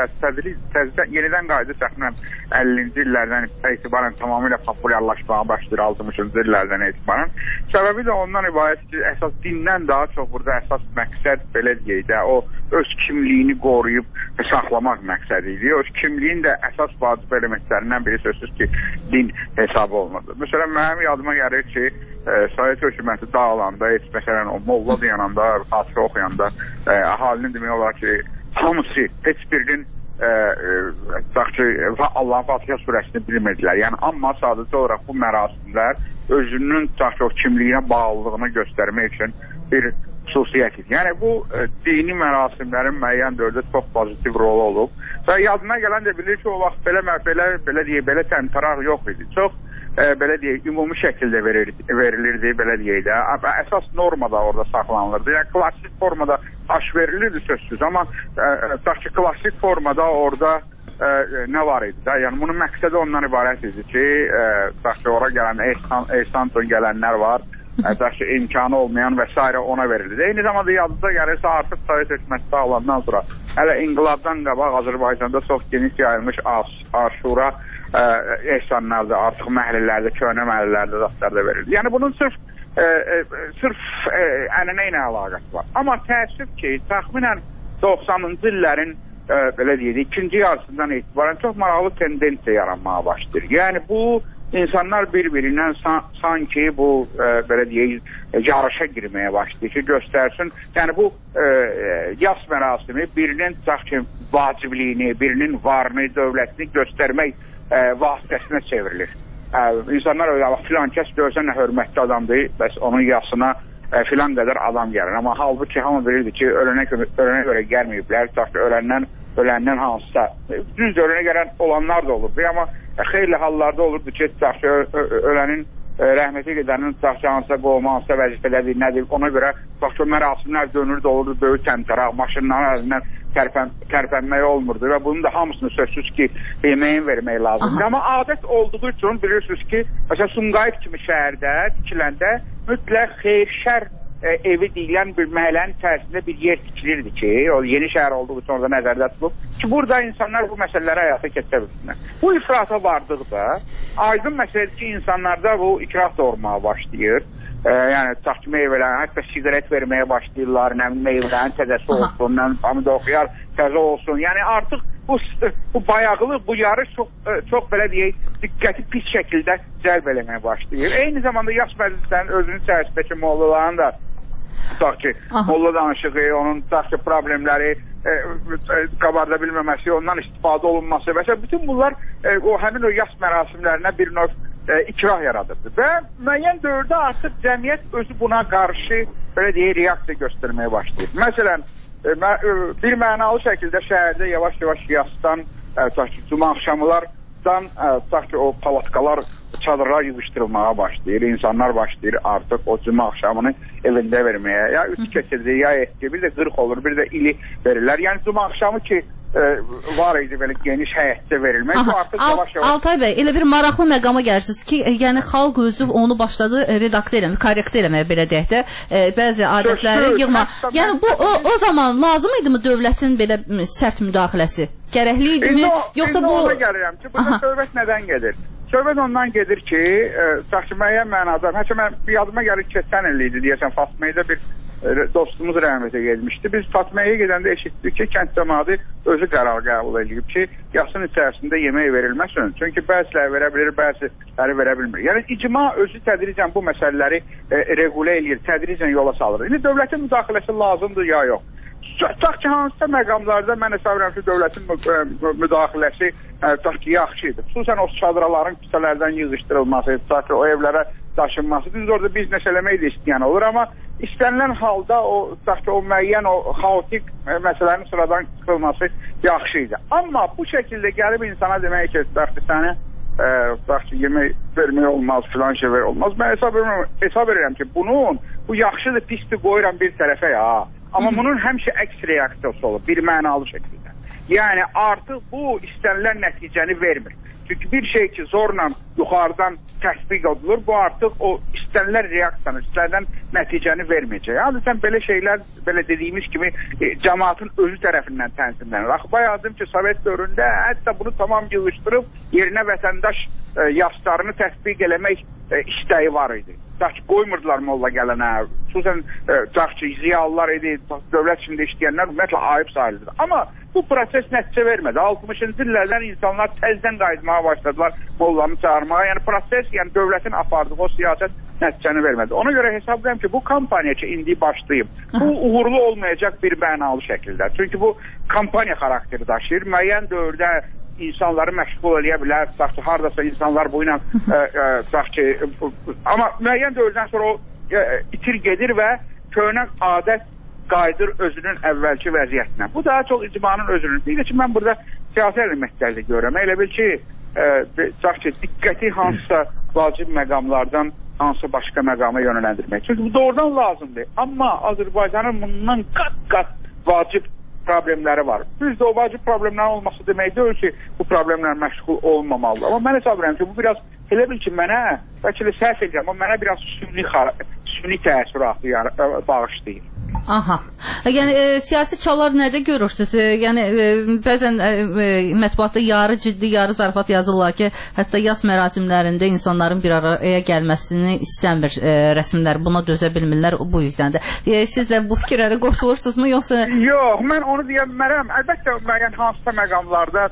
təzdən, yenidən qayda təxminən əllinci illərdən etibarən tamamilə populyarlaşmağa başlayır, altmışıncı illərdən etibarən. Səbəbi də ondan ibarət ki, əsas dindən daha çox burada əsas məqsəd belə deyək də, o öz kimliyini qoruyub saxlamaq məqsədi idi. O kimliyin də əsas vacib elementlərindən biri sözsüz ki, din hesabı olmalıdır. Məsələn, mənim yadıma gəlir ki, e, Sovet hökuməti dağılanda, heç məsələn, o molla dayananda, hatıra oxuyanda, e, əhalinin demək olar ki, hamısı, heç birinin e, e, ki, Allah'ın Fatiha surəsini bilmirdilər. Yəni, amma sadəcə olaraq bu mərasimlər özünün ki, o kimliyinə bağlılığını göstərmək üçün bir xüsusiyyətidir. Yəni, bu e, dini mərasimlərin müəyyən dövrdə çox pozitiv rolu olub. Və yadıma gələn də bilir ki, o vaxt belə, belə, belə deyək, belə təmtaraq yox idi. Çox, e, belə deyək, ümumi şəkildə verilirdi, verilirdi, belə deyək də. Əsas normada orada saxlanılırdı. Yəni, klassik formada aş verilirdi sözsüz, amma e, ki, klassik formada orada e, nə var idi də? Yəni, bunun məqsədi ondan ibarət idi ki, e, ki, ora gələn, ehsan gələnlər var, ki, imkanı olmayan və s. ona verildi. Eyni zamanda yazıda gəlirsə artıq Sovet hökuməti dağılandan sonra hələ inqilabdan qabaq Azərbaycanda çox geniş yayılmış aşura e, ehsanlarda, artıq məhəllələrdə, köhnə məhəllələrdə daxtarda verildi. Yəni bunun sırf e, e, sırf e, ənənə ilə əlaqəsi var. Amma təəssüf ki, təxminən doxsanıncı illərin e, belə deyək, ikinci yarısından etibarən çox maraqlı tendensiya yaranmağa başlayır. Yəni bu İnsanlar bir-birindən san, sanki bu e, belə deyək, yarışa girməyə başlayır ki, göstərsin. Yəni bu e, yas mərasimi birinin ki, vacibliyini, birinin varını, dövlətini göstərmək e, vasitəsinə çevrilir. E, insanlar öyle, filan kəs görsən nə hörmətli adamdır, bəs onun yasına e, filan qədər adam gəlir. Amma halbuki hamı bilirdi ki, ölənə, ölənə görə gəlməyiblər, ki, öləndən, öləndən hansısa. Düz ölənə gələn olanlar da olur. Amma xeyli hallarda olurdu ki, ölənin rəhməti gedənin hansısa qovma, hansısa vəzifələri nədir, ona görə bax, mərasimlər dönürdü, olurdu, böyük təmtəraq, maşınların əlindən tərpən, tərpənmək olmurdu və bunun da hamısını sözsüz ki, yeməyin vermək lazımdır. Amma adət olduğu üçün bilirsiniz ki, məsələn, Sumqayıt kimi şəhərdə tikiləndə mütləq xeyir-şər e, evi deyilən bir məhəllənin içərisində bir yer tikilirdi ki, o yeni şəhər olduğu üçün orada nəzərdə tutulub ki, burada insanlar bu məsələləri həyata keçirə bilsinlər. Bu ifrata vardıqda aydın məsələdir ki, insanlarda bu ikrah doğurmağa başlayır. E, yəni, taxki meyvələrin, hətta sigaret verməyə başlayırlar, nə meyvələrin təzəsi olsun, nə pomidor oxuyar, təzə olsun. Yəni, artıq bu, bu bayaqlıq, bu yarış çox, çox belə deyək, diqqəti pis şəkildə cəlb eləməyə başlayır. Eyni zamanda yaş məclislərin özünün içərisindəki mollaların da tutaq ki, molla danışığı, onun tutaq ki, problemləri e, e, qabarda bilməməsi, ondan istifadə olunması və s. Bütün bunlar e, o həmin o yaş mərasimlərinə bir növ e, ikrah yaradırdı. Və müəyyən dövrdə artıq cəmiyyət özü buna qarşı belə deyək, reaksiya göstərməyə başlayır. Məsələn, e, mə, e, bir mənalı şəkildə şəhərdə yavaş-yavaş yasdan, e, tutaq ki, cuma axşamlardan e, tutaq ki, o palatkalar çadırlar yığışdırılmağa başlayır. İnsanlar başlayır artıq o cuma axşamını evində verməyə. Ya üç keçirdi, ya etki, bir də qırx olur, bir də ili verirlər. Yəni cuma axşamı ki e, var idi belə geniş həyətdə verilmək. Aha, bu artıq yavaş-yavaş. Altay bəy, elə bir maraqlı məqama gəlirsiniz ki, yəni xalq özü onu başladı redaktə eləmək, korrektə eləməyə belə deyək də, e, bəzi adətləri yığma. Yəni bu o, o zaman lazım idi mi dövlətin belə sərt müdaxiləsi? Gərəkli idi mi? Yoxsa bu ona gəlirəm ki, burada söhbət nədən gedir? Söhbət ondan gedir ki, e, müəyyən mənada, hətta mən bir yadıma gəlir keçən il idi deyəsən, Fatmaya bir e, dostumuz rəhmətə gelmişdi. Biz Fatmaya gedəndə eşitdik ki, kənd cəmaatı özü qərar qəbul edib ki, yasın içərisində yemək verilməsin. Çünki bəziləri verə bilir, bəziləri verə bilmir. Yəni icma özü tədricən bu məsələləri e, regulə edir, tədricən yola salır. İndi dövlətin müdaxiləsi lazımdır ya yox. Tutaq ki, hansısa məqamlarda mən hesab edirəm ki, dövlətin müdaxiləsi tutaq ki, yaxşı idi. Xüsusən o çadıraların küçələrdən yığışdırılması, tutaq ki, o evlərə daşınması. Biz orada biznes eləmək də istəyən olur, amma istənilən halda o, tutaq ki, o müəyyən, o xaotik məsələnin sıradan çıxılması yaxşı idi. Amma bu şəkildə gəlib insana demək ki, tutaq ki, səni tutaq ki, yemək vermək olmaz, filan şey ver olmaz. Mən hesab edirəm, hesab edirəm ki, bunun, bu yaxşıdır, pisdir qoyuram bir tərəfə ya. Amma bunun həmişə əks reaksiyası olur, bir mənalı şəkildə. Yəni artıq bu istənilən nəticəni vermir. Çünki bir şey ki zorla yuxarıdan təsbiq edilir, bu artıq o istənilən reaksiyanı, istənilən nəticəni verməyəcək. Yəni sən belə şeylər, belə dediyimiz kimi e, cəmaatın özü tərəfindən tənzimlənir. Axı bayağıdım ki, Sovet dövründə hətta bunu tamam yığışdırıb yerinə vətəndaş e, yaslarını təsbiq eləmək e, istəyi var idi. Tutaq ki, qoymurdular molla gələnə, xüsusən tutaq ki, ziyalılar idi, dövlət içində işləyənlər ümumiyyətlə ayıb sayılırdı. Amma bu proses nəticə vermədi. altmışıncı illərdən insanlar təzdən qayıtmağa başladılar mollanı çağırmağa. Yəni proses, yəni dövlətin apardığı o siyasət nəticəni vermədi. Ona görə hesablayıram ki, bu kampaniya ki, indi başlayıb, bu uğurlu olmayacaq bir mənalı şəkildə. Çünki bu kampaniya xarakteri daşıyır. Müəyyən dövrdə insanları məşğul eləyə bilər, tutaq ki, haradasa insanlar bu ilə tutaq ki, amma müəyyən dövrdən sonra o e, itir gedir və köhnə adət qayıdır özünün əvvəlki vəziyyətinə. Bu daha çox icmanın özünün. Deyir ki, mən burada siyasi elementlərdə görürəm. Elə bil ki, e, tutaq ki, diqqəti hansısa vacib məqamlardan hansı başqa məqama yönələndirmək. Çünki bu doğrudan lazımdır. Amma Azərbaycanın bundan qat-qat vacib problemləri var. Düz də o vacib problemlərin olması demək deyil ki, bu problemlər məşğul olmamalıdır. Amma mən hesab edirəm ki, bu biraz elə bil ki, mənə, bəlkə də səhv edirəm, amma mənə biraz sünni, sünni təəssüratı yəni, bağışlayır. Aha. Yəni e, siyasi çalar nədə görürsünüz? E, yəni e, bəzən e, e, mətbuatda yarı ciddi, yarı zarafat yazırlar ki, hətta yas mərasimlərində insanların bir araya gəlməsini istəmir e, rəsmlər. Buna dözə bilmirlər bu yüzdəndir. E, siz də bu fikirlərə qoşulursunuzmu yoxsa? Yox, mən onu deyə bilmərəm. Əlbəttə müəyyən hansısa məqamlarda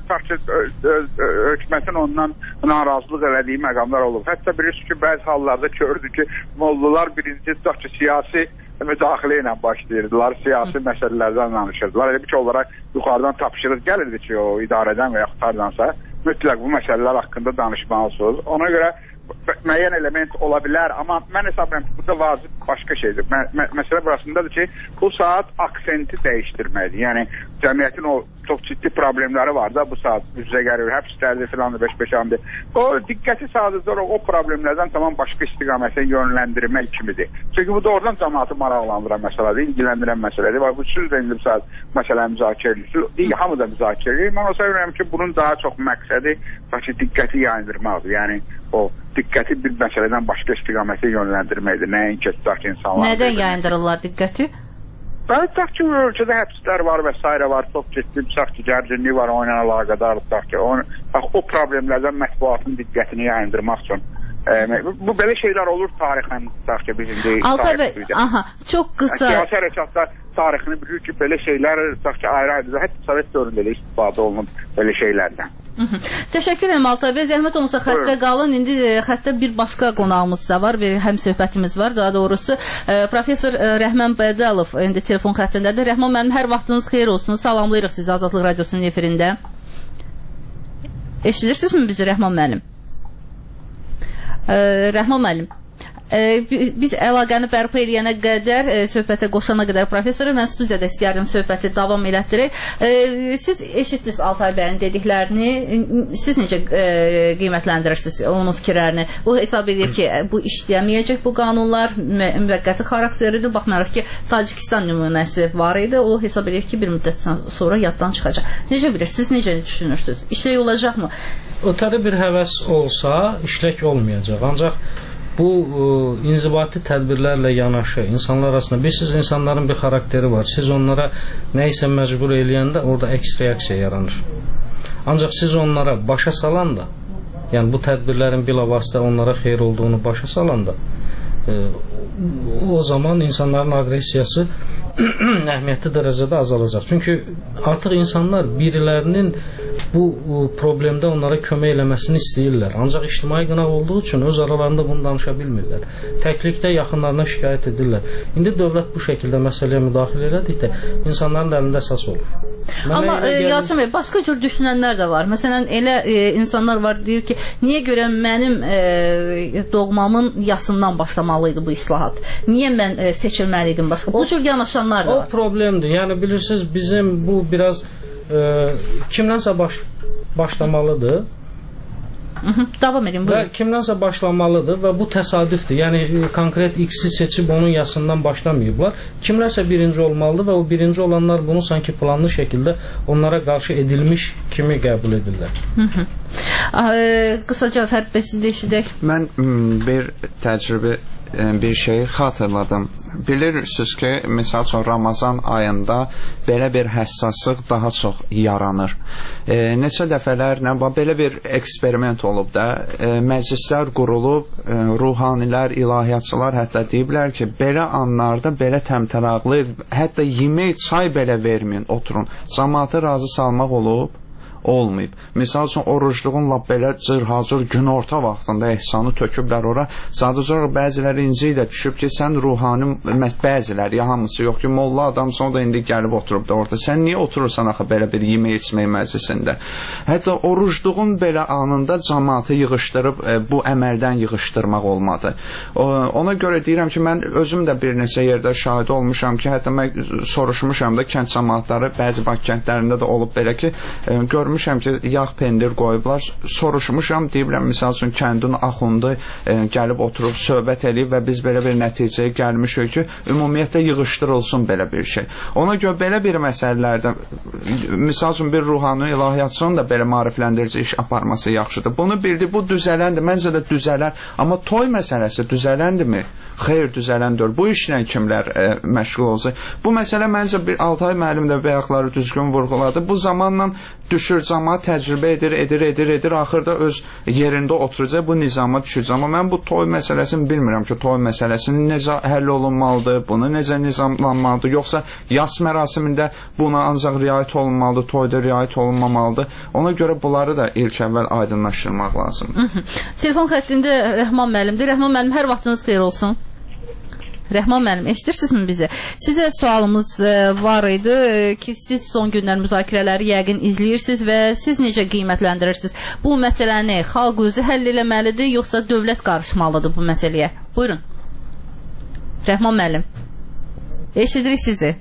hökumətin ondan narazılıq elədiyi məqamlar olub. Hətta bilirsiniz ki, bəzi hallarda gördük ki, mollalar birinci tutaq ki, siyasi müdaxilə ilə başlayırdılar, siyasi məsələlərdən danışırdılar. Elə bir ki, olaraq yuxarıdan tapşırıq gəlirdi ki, o idarədən və yaxud hardansa mütləq bu məsələlər haqqında danışmalısınız. Ona görə müəyyən element ola bilər, amma mən hesab edirəm ki, burada vacib başqa şeydir. Mə mə məsələ burasındadır ki, bu saat aksenti dəyişdirməkdir. Yəni, cəmiyyətin o çox ciddi problemləri var da bu saat üzrə gəlir, həbslərdir, filandır, beş-beşandır. O diqqəti sadəcə o, o problemlərdən tamam başqa istiqamətə yönləndirmək kimidir. Çünki bu doğrudan cəmiyyəti maraqlandıran məsələdir, ilgiləndirən məsələdir. Bu siz də indi bu saat məsələ müzakirə edirsiniz, hamı da müzakirə edir. Mən o sevirəm ki, bunun daha çox məqsədi diqqəti yayındırmaqdır. Yəni, o diqqəti bir məsələdən başqa istiqamətə yönləndirməkdir. Nəinki tutaq ki, insanlar... Nədən yayındırırlar diqqəti? Ben tutaq ki, ölkədə həbslər var və s. var, çox ciddi tutaq ki, gərginlik var, o ilə əlaqədar tutaq ki, o, o problemlərdən mətbuatın diqqətini yayındırmaq üçün. E, bu belə şeylər olur tarixən tutaq ki, bizim deyil. Altay bəy, aha, çox qısa... Siyasi hərəkatlar tarixini bilir ki, belə şeylər tutaq ki, ayrı-ayrı, hətta Sovet dövründə elə istifadə olunub belə şeylərdən. Təşəkkür edirəm Altay bəy. Zəhmət olmasa xəttə qalın. İndi xəttə bir başqa qonağımız da var, bir həm söhbətimiz var. Daha doğrusu professor Rəhman Bədalov indi telefon xəttindədir. Rəhman mənim hər vaxtınız xeyir olsun. Salamlayırıq sizi Azadlıq Radiosunun efirində. Eşidirsinizmi bizi Rəhman müəllim? Rəhman müəllim. Biz əlaqəni bərpa eləyənə qədər, söhbətə qoşana qədər professoru mən studiyada istəyərdim söhbəti davam elətdirək. Siz eşitdiniz Altay bəyin dediklərini, siz necə qiymətləndirirsiniz onun fikirlərini? O hesab edir ki, bu işləyəməyəcək bu qanunlar, müvəqqəti xarakteridir. Baxmayaraq ki, Tacikistan nümunəsi var idi, o hesab edir ki, bir müddət sonra yaddan çıxacaq. Necə bilirsiniz, necə düşünürsünüz? İşlək olacaqmı? Ötəri bir həvəs olsa, işlək olmayacaq. Ancaq bu inzibati tədbirlərlə yanaşı insanlar arasında, bilirsiniz, insanların bir xarakteri var. Siz onlara nəyisə məcbur eləyəndə orada əks reaksiya yaranır. Ancaq siz onlara başa salanda, yəni bu tədbirlərin bilavasitə onlara xeyir olduğunu başa salanda, e, o zaman insanların aqressiyası əhəmiyyətli dərəcədə azalacaq. Çünki artıq insanlar birilərinin bu problemdə onlara kömək eləməsini istəyirlər. Ancaq ictimai qınaq olduğu üçün öz aralarında bunu danışa bilmirlər. Təklikdə yaxınlarına şikayət edirlər. İndi dövlət bu şəkildə məsələyə müdaxilə elədikdə insanların əlində əsas olur. Mənə Amma e, Yalçın bəy, başqa cür düşünənlər də var. Məsələn, elə e, insanlar var, deyir ki, niyə görə mənim e, doğmamın yasından başlamalıydı bu islahat? Niyə mən e, seçilməliydim başqa? Bu cür yanaşanlar da var. O problemdir. Yəni bilirsiniz, bizim bu biraz e, kimdənsə baş, başlamalıdır. Hı -hı, davam edin, buyurun. Və kimdənsə başlamalıdır və bu təsadüfdür. Yəni konkret X-i seçib onun yasından başlamayıblar. Kimlərsə birinci olmalıdır və o birinci olanlar bunu sanki planlı şəkildə onlara qarşı edilmiş kimi qəbul edirlər. Hı -hı. Qısaca Fərid bəy siz də eşidək. Mən bir təcrübə bir şeyi xatırladım. Bilirsiniz ki, misal üçün Ramazan ayında belə bir həssaslıq daha çox yaranır. E, neçə dəfələrlə belə bir eksperiment olub da, e, məclislər qurulub, e, ruhanilər, ilahiyyatçılar hətta deyiblər ki, belə anlarda belə təmtəraqlı, hətta yemək, çay belə verməyin, oturun. Cəmaatı razı salmaq olub, olmayıb. Misal üçün orucluğun lap belə cırhacır günorta vaxtında ehsanı töküblər ora. Sadəcə olaraq bəziləri inci ilə düşüb ki, sən ruhani, bəziləri, ya hamısı yox ki, molla adamsan, o da indi gəlib oturub da orada. Sən niyə oturursan axı belə bir yemək içmək məclisində? Hətta orucluğun belə anında cəmaatı yığışdırıb e, bu əməldən yığışdırmaq olmadı. O, ona görə deyirəm ki, mən özüm də bir neçə yerdə şahid olmuşam ki, hətta mən soruşmuşam da kənd cəmaatları, bəzi Bakı kəndlərində də olub belə ki, e, gör görmüşəm ki, yağ pendir qoyublar, soruşmuşam, deyiblər, misal üçün kəndin axundu e, gəlib oturub, söhbət eləyib və biz belə bir nəticəyə gəlmişik ki, ümumiyyətlə yığışdırılsın belə bir şey. Ona görə belə bir məsələlərdə, misal üçün bir ruhani ilahiyyatçının da belə maarifləndirici iş aparması yaxşıdır. Bunu bildi, bu düzələndir, məncə də düzələr, amma toy məsələsi düzələndirmi? Xeyr, düzələndir. Bu işlə kimlər e, məşğul olacaq? Bu məsələ məncə bir Altay müəllim də bəyaqları düzgün vurğuladı. Bu zamanla düşür, cəmaat təcrübə edir, edir, edir, edir, axırda öz yerində oturacaq, bu nizama düşəcək. Amma mən bu toy məsələsini bilmirəm ki, toy məsələsini necə həll olunmalıdır, bunu necə nizamlanmalıdır, yoxsa yas mərasimində buna ancaq riayət olunmalıdır, toyda riayət olunmamalıdır. Ona görə bunları da ilk əvvəl aydınlaşdırmaq lazımdır. Telefon xəttində Rəhman müəllimdir. Rəhman müəllim, hər vaxtınız xeyir olsun. Rəhman müəllim, eşidirsinizmi bizi? Sizə sualımız e, var idi e, ki, siz son günlər müzakirələri yəqin izləyirsiniz və siz necə qiymətləndirirsiniz? Bu məsələni xalq özü həll eləməlidir, yoxsa dövlət qarışmalıdır bu məsələyə? Buyurun. Rəhman müəllim, eşidirik sizi.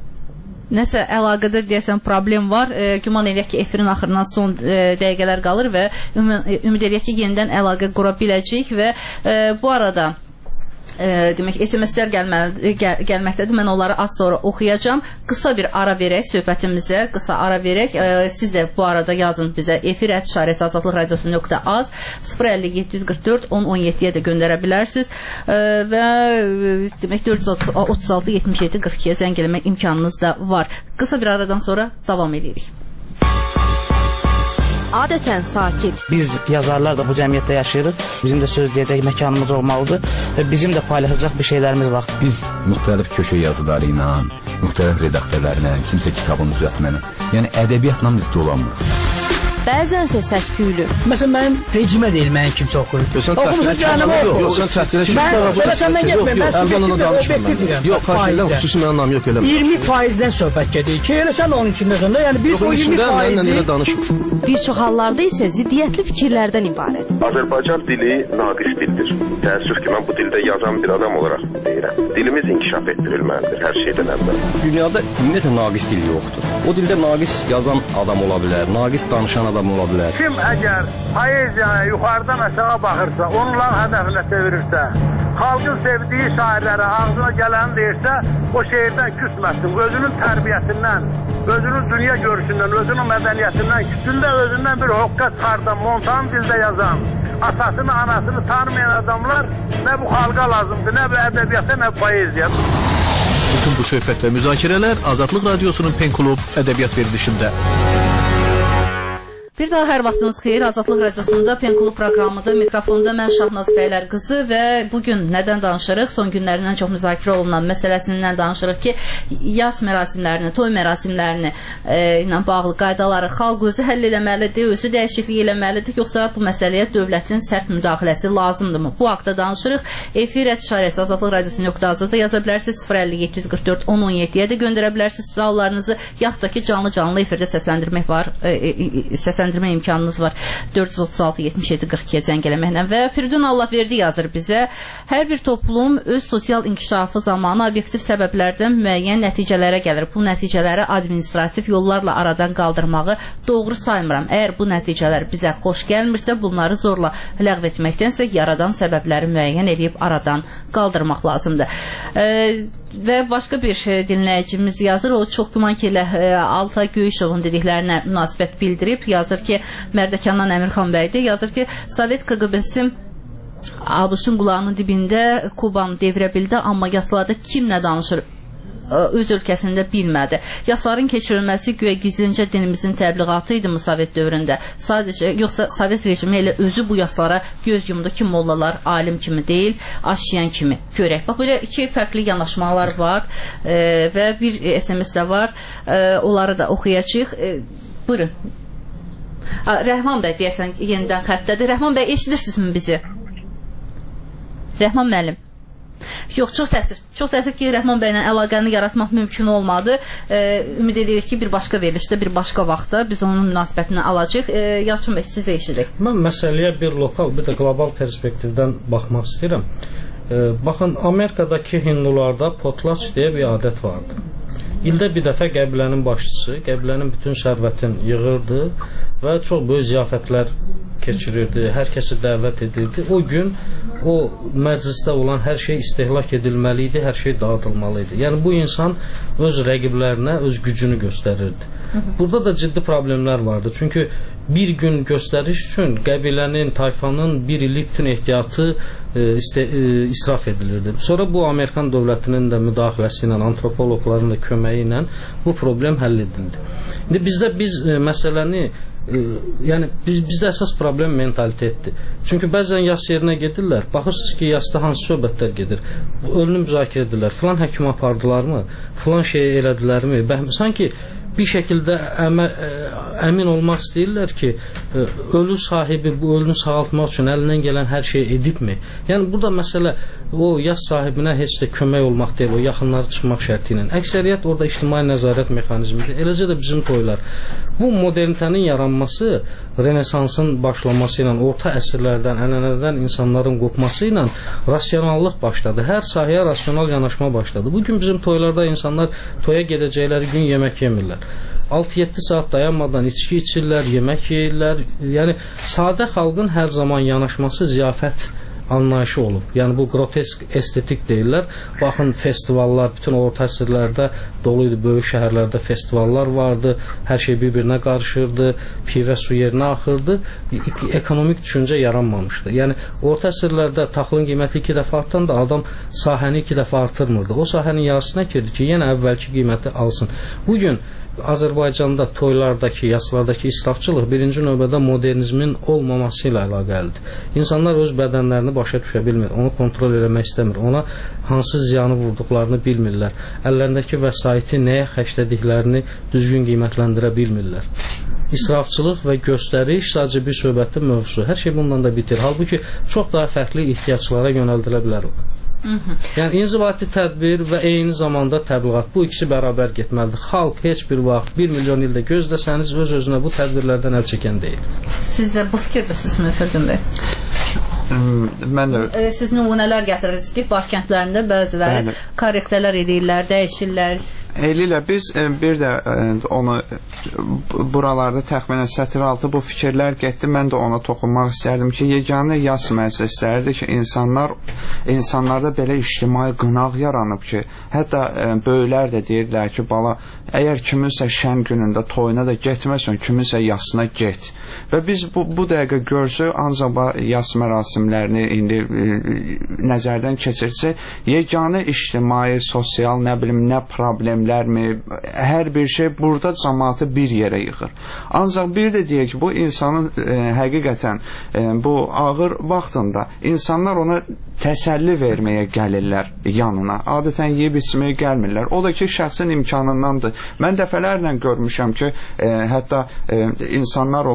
Nəsə əlaqədə deyəsən problem var. E, güman eləyək ki, efirin axırından son e, dəqiqələr qalır və ümid, ümid eləyək ki, yenidən əlaqə qura biləcəyik və e, bu arada E, demək S M S-lər gəlməli, gəl, gəlməkdədir. Mən onları az sonra oxuyacağam. Qısa bir ara verək söhbətimizə, qısa ara verək. E, siz də bu arada yazın bizə efir at şaresi azadlıq radiosu nöqtə az sıfır əlli yeddi yüz qırx dörd on on yeddiyə də göndərə bilərsiniz. E, və demək dörd yüz otuz altı yetmiş yeddi qırx ikiyə zəng eləmək imkanınız da var. Qısa bir aradan sonra davam edirik. Adətən sakit. Biz yazarlar da bu cəmiyyətdə yaşayırıq. Bizim də söz deyəcək məkanımız olmalıdır və bizim də paylaşacaq bir şeylərimiz var. Biz müxtəlif köşə yazıları ilə, müxtəlif redaktörlərlə, kimsə kitabın düzəltməni, yəni ədəbiyyatla biz dolanmırıq. Bəzənsə səs-küylü. Məsələn, mənim rejimə deyil, mənim kimsə oxuyur. Oxumuza cəhənnəmə oxuyur. Yox, sən təhqilə kimi. Mən sonra səndən getməyim, mən subjektiv objektiv deyirəm. Yox, xahiş xüsusi mənim anlam yox eləmə. iyirmi faizdən söhbət gedir ki, elə sən onun içində sonra, yəni biz o iyirmi faizi... Bir çox hallarda isə ziddiyyətli fikirlərdən ibarət. Azərbaycan dili naqis dildir. Təəssüf ki, mən bu dildə yazan bir adam olaraq deyirəm. Dilimiz inkişaf etdirilməlidir hər şeydən əvvəl. Dünyada ümumiyyətlə naqis dil yoxdur. O dildə naqis yazan adam ola bilər, naqis danışan adam ola bilər. Kim əgər poeziyaya yuxarıdan aşağı baxırsa, onların hədəfinə çevirirsə, xalqın sevdiyi şairlərə ağzına gələni deyirsə, o şeirdən küsməsin. Özünün tərbiyəsindən, özünün dünya görüşündən, özünün mədəniyyətindən, küsündə özündən bir hoqqa çıxardan, montan dildə yazan, atasını, anasını tanımayan adamlar nə bu xalqa lazımdır, nə bu ədəbiyyata, nə bu poeziya. Bütün bu söhbət və müzakirələr Azadlıq Radiosunun Pen Klub ədəbiyyat verilişində. Bir daha hər vaxtınız xeyir. Azadlıq Radiosunda Pen Klub proqramıdır. Mikrofonda mən Şahnaz Bəylər qızı və bugün nədən danışırıq? Son günlərindən çox müzakirə olunan məsələsindən danışırıq ki, yas mərasimlərini, toy mərasimlərini e, ilə bağlı qaydaları xalq özü həll eləməlidir, özü dəyişiklik eləməlidir, yoxsa bu məsələyə dövlətin sərt müdaxiləsi lazımdırmı? Bu haqda danışırıq. Efir at şaresi azadlıq radiosu nöqtə azda yaza bilərsiniz. sıfır əlli yeddi yüz qırx dörd on on yeddiyə də göndərə bilərsiniz suallarınızı, yaxud da ki, canlı-canlı efirdə səsləndirmək var, e, e, səsləndirmək imkanınız var. dörd yüz otuz altı yetmiş yeddi qırx ikiyə zəng eləməklə və Firidun Allah verdi yazır bizə. Hər bir toplum öz sosial inkişafı zamanı obyektiv səbəblərdən müəyyən nəticələrə gəlir. Bu nəticələri administrativ yollarla aradan qaldırmağı doğru saymıram. Əgər bu nəticələr bizə xoş gəlmirsə, bunları zorla ləğv etməkdənsə yaradan səbəbləri müəyyən edib aradan qaldırmaq lazımdır. E, və başqa bir dinləyicimiz yazır, o çox güman ki, elə e, Altay Göyüşovun dediklərinə münasibət bildirib. Yazır ki, Mərdəkandan Əmirxan bəydir. Yazır ki, Sovet K G B-si ABŞ-ın qulağının dibində Kubanı devirə bildi, amma yaslarda kim nə danışır öz ölkəsində bilmədi. Yasların keçirilməsi güya gizlincə dinimizin təbliğatı idi Sovet dövründə. Sadəcə, yoxsa Sovet rejimi elə özü bu yaslara göz yumdu ki, mollalar alim kimi deyil, aşiyan kimi görək. Bax, belə iki fərqli yanaşmalar var e, və bir S M S də var. E, onları da oxuyacağıq. E, buyurun. A, Rəhman bəy deyəsən yenidən xəttədir. Rəhman bəy, eşidirsinizmi bizi? Rəhman müəllim. Yox, çox təəssüf. Çox təəssüf ki, Rəhman bəylə əlaqəni yaratmaq mümkün olmadı. E, ümid edirik ki, bir başqa verilişdə, bir başqa vaxtda biz onun münasibətini alacağıq. E, Yalçın bəy, siz eşidik. Mən məsələyə bir lokal, bir də qlobal perspektivdən baxmaq istəyirəm. E, baxın, Amerikadakı hindularda potlaç deyə bir adət vardı. İldə bir dəfə qəbilənin başçısı, qəbilənin bütün sərvətini yığırdı və çox böyük ziyafətlər keçirirdi, hər kəsi dəvət edirdi. O gün o məclisdə olan hər şey istehlak edilməli idi, hər şey dağıtılmalı idi. Yəni bu insan öz rəqiblərinə öz gücünü göstərirdi. Burada da ciddi problemlər vardı. Çünki bir gün göstəriş üçün qəbilənin, tayfanın bir illik bütün ehtiyatı e, iste, e, israf edilirdi. Sonra bu Amerikan dövlətinin də müdaxiləsi ilə, antropologların da köməyi ilə bu problem həll edildi. İndi bizdə biz e, məsələni e, yəni biz, bizdə əsas problem mentalitetdir. Çünki bəzən yas yerinə gedirlər, baxırsınız ki, yasda hansı söhbətlər gedir. Ölünü müzakirə edirlər. Filan həkim apardılarmı? Filan şey elədilərmi? Bə, sanki bir şəkildə əmə, ə, əmin olmaq istəyirlər ki, ə, ölü sahibi bu ölünü sağaltmaq üçün əlindən gələn hər şeyi edibmi? Yəni burada məsələ o yas sahibinə heç də kömək olmaq deyil, o yaxınları çıxmaq şərti ilə. Əksəriyyət orada ictimai nəzarət mexanizmidir. Eləcə də bizim toylar. Bu modernitenin yaranması, Renesansın başlaması ilə, orta əsrlərdən, ənənədən insanların qopması ilə rasionallıq başladı. Hər sahəyə rasional yanaşma başladı. Bugün bizim toylarda insanlar toya gedəcəkləri gün yemək yemirlər. altı yeddi saat dayanmadan içki içirlər, yemək yeyirlər. Yəni sadə xalqın hər zaman yanaşması ziyafət anlayışı olub. Yəni bu grotesk estetik deyirlər. Baxın, festivallar bütün orta əsrlərdə dolu idi, böyük şəhərlərdə festivallar vardı. Hər şey bir-birinə qarışırdı, pivə su yerinə axırdı. Ekonomik düşüncə yaranmamışdı. Yəni orta əsrlərdə taxılın qiyməti iki dəfə artan da adam sahəni iki dəfə artırmırdı. O sahənin yarısına girdi ki, yenə əvvəlki qiyməti alsın. Bugün Azərbaycanda toylardakı, yaslardakı israfçılıq birinci növbədə modernizmin olmaması ilə əlaqəlidir. İnsanlar öz bədənlərini başa düşə bilmir, onu kontrol eləmək istəmir, ona hansı ziyanı vurduqlarını bilmirlər, əllərindəki vəsaiti nəyə xərclədiklərini düzgün qiymətləndirə bilmirlər. İsrafçılıq və göstəriş sadəcə bir söhbətin mövzusu. Hər şey bundan da bitir. Halbuki çox daha fərqli ehtiyaclara yönəldilə bilər o. Yəni inzibati tədbir və eyni zamanda təbliğat, bu ikisi bərabər getməlidir. Xalq heç bir vaxt bir milyon ildə gözləsəniz öz-özünə bu tədbirlərdən əl çəkən deyil. Siz də bu fikirdəsiniz Müfərdin bəy? Mən də... E, siz nümunələr gətirirsiniz ki, Bakı kəndlərində bəziləri korrektələr edirlər, dəyişirlər. Eylilə biz e, bir də e, onu buralarda təxminən sətir altı bu fikirlər getdi. Mən də ona toxunmaq istərdim ki, yeganə yas məclisləridir ki, insanlar insanlarda belə ictimai qınaq yaranıb ki, hətta e, böyüklər də deyirlər ki, bala, əgər kiminsə şən günündə toyuna da getməsən, kiminsə yasına get. Və biz bu, bu dəqiqə görsək, ancaq yas mərasimlərini indi e, nəzərdən keçirsək, yeganə ictimai, sosial, nə bilim, nə problemlərmi, hər bir şey burada cəmaatı bir yerə yığır. Ancaq bir də deyək ki, bu insanın e, həqiqətən e, bu ağır vaxtında insanlar ona təsəlli verməyə gəlirlər yanına. Adətən yeyib içməyə gəlmirlər. O da ki, şəxsin imkanındandır. Mən dəfələrlə görmüşəm ki, e, hətta e, insanlar olub ki,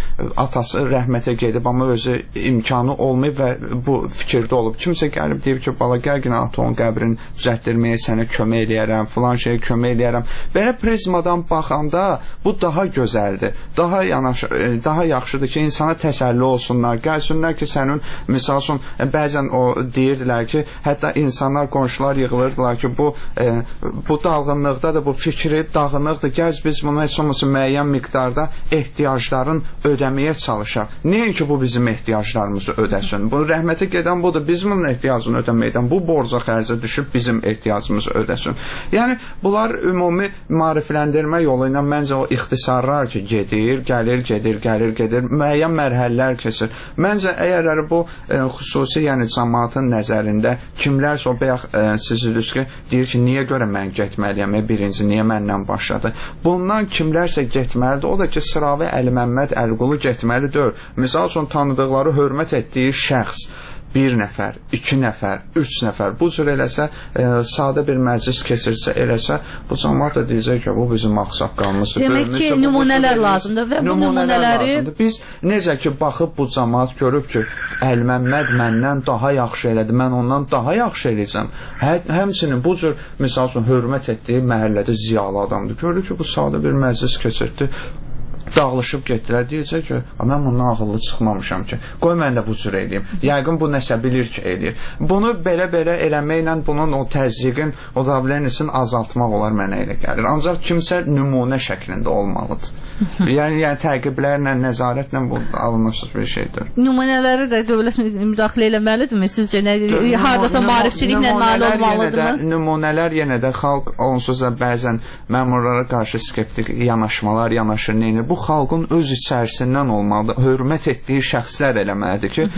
atası rəhmətə gedib, amma özü imkanı olmayıb və bu fikirdə olub. Kimsə gəlib deyib ki, bala gəl günə atonun qəbrini düzəltdirməyə sənə kömək eləyərəm, filan şeyə kömək eləyərəm. Belə prizmadan baxanda bu daha gözəldir, daha yanaş, daha yaxşıdır ki, insana təsəlli olsunlar, gəlsinlər ki, sənin, misal üçün, bəzən o deyirdilər ki, hətta insanlar, qonşular yığılırdılar ki, bu e, bu dalğınlıqda da bu fikri dağınıqdır, gəl biz bunu heç olmasa müəyyən miqdarda ehtiyacların ödəməyə çalışaq. Nəinki bu bizim ehtiyaclarımızı ödəsin. Bu rəhmətə gedən budur, biz bunun ehtiyacını ödəməkdən bu borca xərcə düşüb bizim ehtiyacımızı ödəsin. Yəni, bunlar ümumi maarifləndirmə yolu ilə məncə o ixtisarlar ki, gedir, gəlir, gedir, gəlir, gedir, müəyyən mərhələlər keçir. Məncə, əgər bu e, xüsusi, yəni cəmaatın nəzərində kimlərsə o bayaq e, siziniz ki, deyir ki, niyə görə mən getməliyəm, birinci, niyə məndən başladı? Bundan kimlərsə getməlidir, o da ki, Sıravi Əli Məmməd Əliqulu getməlidir. Misal üçün, tanıdıqları, hörmət etdiyi şəxs bir nəfər, iki nəfər, üç nəfər bu cür eləsə, e, sadə bir məclis keçirsə, eləsə, bu cəmaat da deyəcək ki, bu bizim ağsaqqalımızdır. Demək ki, nümunələr lazımdır və bu nümunələri... Biz necə ki, baxıb bu cəmaat görüb ki, Əli Məmməd məndən daha yaxşı elədi, mən ondan daha yaxşı eləyəcəm. Hə, həmçinin bu cür, misal üçün, hörmət etdiyi məhəllədə ziyalı adamdır. Görür ki, bu sadə bir məclis keçirdi, dağılışıb getdilər, deyəcək ki, mən bundan ağıllı çıxmamışam ki, qoy mən də bu cür eləyim. Yəqin bu nəsə bilir ki, eləyir. Bunu belə-belə eləməklə bunun o təzyiqin, o dabilənisini azaltmaq olar mənə elə gəlir. Ancaq kimsə nümunə şəklində olmalıdır. yəni, yəni təqiblərlə, nəzarətlə bu alınmışsız bir şeydir. Nümunələri də dövlət müdaxilə eləməlidirmi? Sizcə nə? Hardasa maarifçiliklə nail olmalıdırmı? Nümunələr yenə də xalq onsuz da bəzən məmurlara qarşı skeptik yanaşmalar yanaşır, neynir? Bu xalqın öz içərisindən olmalıdır, hörmət etdiyi şəxslər eləməlidir ki,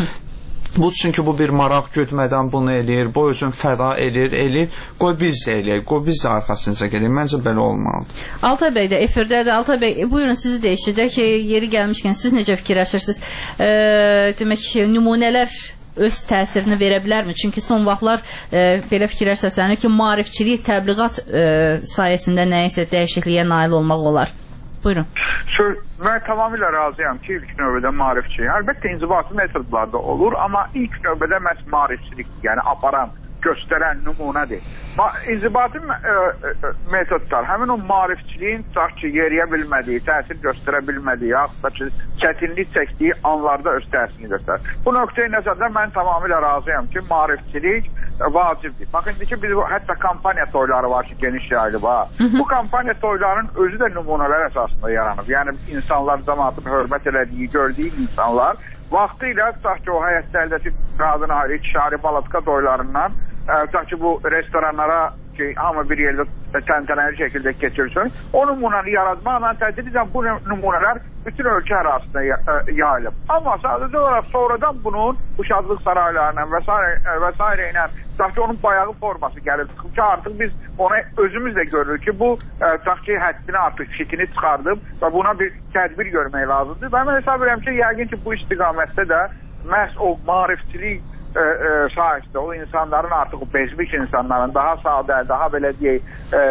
bu çünki bu bir maraq gütmədən bunu eləyir, bu özün fəda eləyir, eləyir, qoy biz də eləyir, qoy biz də arxasınca gedək, məncə belə olmalıdır. Altay bəy də efirdədir, Altay bəy, buyurun sizi də eşidək ki, yeri gəlmişkən siz necə fikirləşirsiniz? E, demək ki, nümunələr öz təsirini verə bilərmi? Çünki son vaxtlar e, belə fikirlər səslənir ki, maarifçilik, təbliğat e, sayəsində nəyəsə dəyişikliyə nail olmaq olar. Buyurun. Söz, mən tamamilə razıyam ki, ilk növbədə maarifçi. Əlbəttə, inzibati metodlarda olur, amma ilk növbədə məhz maarifçilik, yəni aparan, göstərən nümunədir. İnzibati e, e, metodlar, həmin o maarifçiliyin tutaq ki, yeriyə bilmədiyi, təsir göstərə bilmədiyi, yaxud ki, çətinlik çəkdiyi anlarda öz təsirini göstərir. Bu nöqteyi nəzərdə mən tamamilə razıyam ki, maarifçilik vacibdir. Bax, indi ki, biz hətta kampaniya toyları var ki, geniş yayılıb ha. Bu kampaniya toylarının özü də nümunələr əsasında yaranıb. Yəni, insanlar cəmaatın hörmət elədiyi, gördüyü insanlar vaxtı ilə tutaq ki, o həyətlərdəki qadın ayrı, kişari balatka toylarından tutaq ki, bu restoranlara ki, hamı bir yerdə təntənəli şəkildə keçirsin, o nümunəni yaratmaqla tədricən bu nümunələr bütün ölkə ərazisində yayılıb. Amma sadəcə olaraq sonradan bunun bu şadlıq saraylarına və s. ilə tutaq ki, onun bayağı forması gəlir. Ki, artıq biz ona özümüz də görürük ki, bu tutaq ki, həddini artıq şikini çıxardıb və buna bir tədbir görmək lazımdır. Və mən hesab edirəm ki, yəqin ki, bu istiqamətdə də məhz o maarifçilik E, e, sahəsində o insanların artıq o bezmiş insanların daha sadə, daha belə deyək e,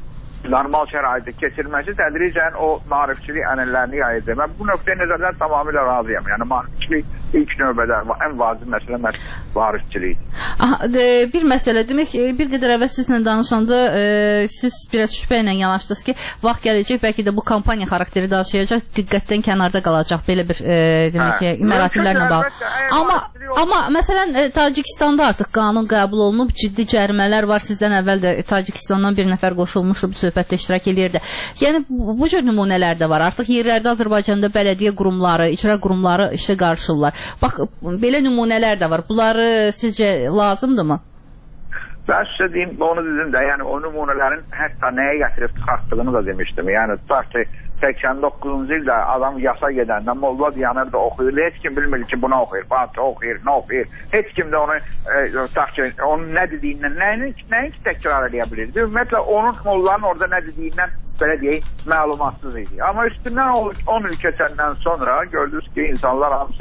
normal şəraitdə keçirməsi tədricən o maarifçilik ənəllərini yayıdır. Mən bu nöqtəyə nəzərdən tamamilə razıyam. Yəni maarifçilik ilk növbədə ən vacib məsələ maarifçilik. Bir məsələ, demək bir qədər əvvəl sizlə danışanda e, siz biraz şübhə ilə yanaşdınız ki, vaxt gələcək, bəlkə də bu kampaniya xarakteri daşıyacaq, diqqətdən kənarda qalacaq belə bir e, demək ki, mərasimlərlə bağlı. Amma, amma məsələn e, Tacikistanda artıq qanun qəbul olunub, ciddi cərimələr var. Sizdən əvvəl də Tacikistandan bir nəfər qoşulmuşdu, bu söhbətdə iştirak edirdi. Yəni bu, bu cür nümunələr də var. Artıq yerlərdə Azərbaycanda bələdiyyə qurumları, icra qurumları işə qarşıdırlar. Bax, belə nümunələr də var. Bunları sizcə lazımdırmı? Ben size diyeyim, onu dedim de, yani o nümunələrin hətta nəyə gətirib çıxartdığını da demiştim. Yəni tutaq ki, səksən doqquzuncu ildə adam yasa gedəndə molla dayanır da oxuyur. Heç kim bilmir ki, buna oxuyur, fatih oxuyur, nə oxuyur. Heç kim də onu, e, tutaq ki, onun nə dediyindən, nəyin, nəyin ki təkrar edə bilirdi. Ümumiyyətlə, onun mollanın orada nə dediyindən, belə deyək, məlumatsız idi. Amma üstündən on il keçəndən sonra gördünüz ki, insanlar hamısı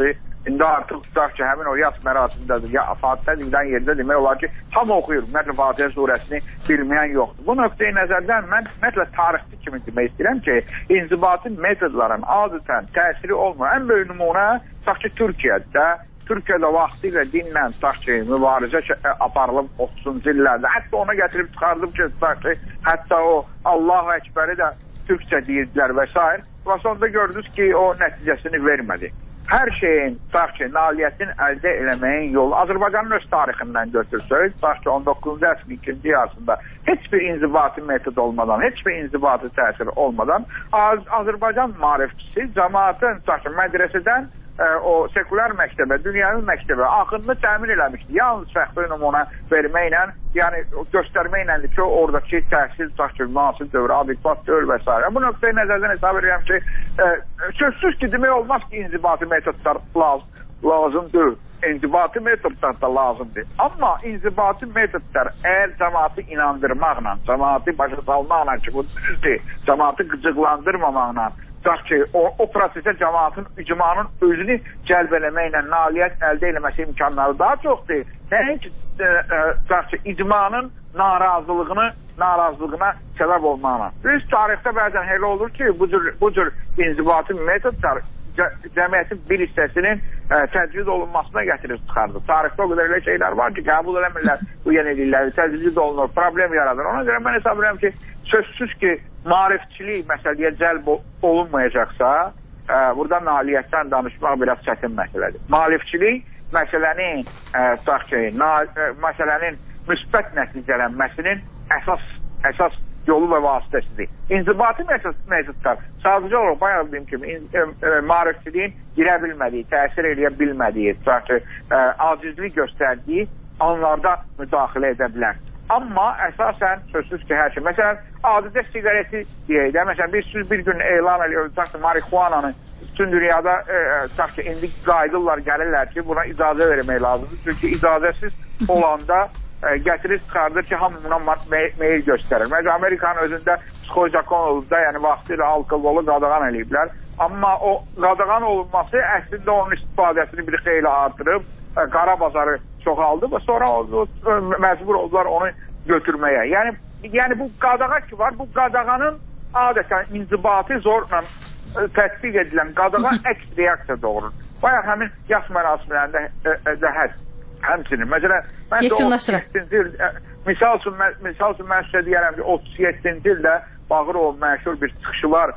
İndi artıq tutaq ki, həmin o yas mərasimdədir, ya Fatihə deyilən yerdə demək olar ki, tam oxuyur. Ümumiyyətlə, Fatihə surəsini bilməyən yoxdur. Bu nöqteyi nəzərdən mən ümumiyyətlə tarixçi kimi demək istəyirəm ki, inzibati metodların adətən təsiri olmur. Ən böyük nümunə, tutaq ki, Türkiyədə, Türkiyədə vaxtı ilə dinlə tutaq ki, mübarizə aparılıb otuzuncu illərdə. Hətta ona gətirib çıxardım ki, tutaq ki, hətta o Allahu Əkbəri də Türkçə deyirdilər və s. Və sonunda gördünüz ki, o nəticəsini vermədi. Hər şeyin, tutaq ki, nailiyyətin əldə eləməyin yolu, Azərbaycanın öz tarixindən götürsək, tutaq ki, on doqquzuncu əsrin ikinci yarısında heç bir inzibati metod olmadan, heç bir inzibati təsir olmadan Az Azərbaycan maarifçisi cəmaatın, tutaq ki, mədrəsədən o sekular məktəbə, dünyanın məktəbə axınını təmin eləmişdi. Yalnız fəxri nümunə verməklə, yəni göstərməklə ki, oradakı təhsil, tutaq ki, müasir dövrə, adekvat dövr və s. Bu nöqteyi nəzərdən hesab edirəm ki, e, sözsüz ki, demək olmaz ki, inzibati metodlar lazım, lazımdır. İnzibati metodlar da lazımdır. Amma inzibati metodlar əgər cəmaatı inandırmaqla, cəmaatı başa salmaqla ki, bu düzdür, cəmaatı qıcıqlandırmamaqla, tutaq ki, o, o prosesə cəmaatın, icmanın özünü cəlb eləməklə nailiyyət əldə eləməsi imkanları daha çoxdur. Nəinki, e, e, tutaq ki, icmanın narazılığını, narazılığına səbəb olmaqla. Biz tarixdə bəzən elə olur ki, bu cür, bu cür inzibati metodlar cəmiyyətin bir hissəsinin ə, təcrid olunmasına gətirib çıxardı. Tarixdə o qədər elə şeylər var ki, qəbul eləmirlər bu yenilikləri, təcrid olunur, problem yaradır. Ona görə mən hesab edirəm ki, sözsüz ki, maarifçilik məsələyə cəlb olunmayacaqsa, ə, burada nailiyyətdən danışmaq biraz çətin məsələdir. Maarifçilik məsələnin, ə, tutaq ki, na, ə, məsələnin müsbət nəticələnməsinin əsas, əsas yolu və vasitəsidir. İnzibati metodlar sadəcə olaraq bayaq dediyim kimi maarifçiliyin girə bilmədiyi, təsir eləyə bilmədiyi, tutaq ki, ə, acizlik göstərdiyi anlarda müdaxilə edə bilər. Amma əsasən sözsüz ki, hər şey. Məsələn, adidə siqareti deyək də, məsələn, bir söz bir gün elan ediyor, tutaq ki, marihuananı bütün dünyada, e, tutaq ki, indi qayıdırlar, gəlirlər ki, buna icazə vermək lazımdır. Çünki icazəsiz olanda e, gətirir, çıxardır ki, hamı buna meyil göstərir. Məsələn, Amerikanın özündə psixojakonluqda, yəni vaxtıyla alkoholu qadağan eləyiblər. Amma o qadağan olunması əslində onun istifadəsini bir xeyli artırıb, e, qara bazarı çoxaldı və sonra o, o, məcbur oldular onu götürməyə. Yəni, yəni bu qadağa ki var, bu qadağanın adətən inzibati zorla tətbiq edilən qadağa əks reaksiya doğurur. Bayaq həmin yas mərasimlərində də həd. Həmçinin, məsələn, mən də otuz yeddinci il, misal üçün, misal üçün mən sizə deyərəm ki, otuz yeddinci ildə Bağırov məşhur bir çıxışılar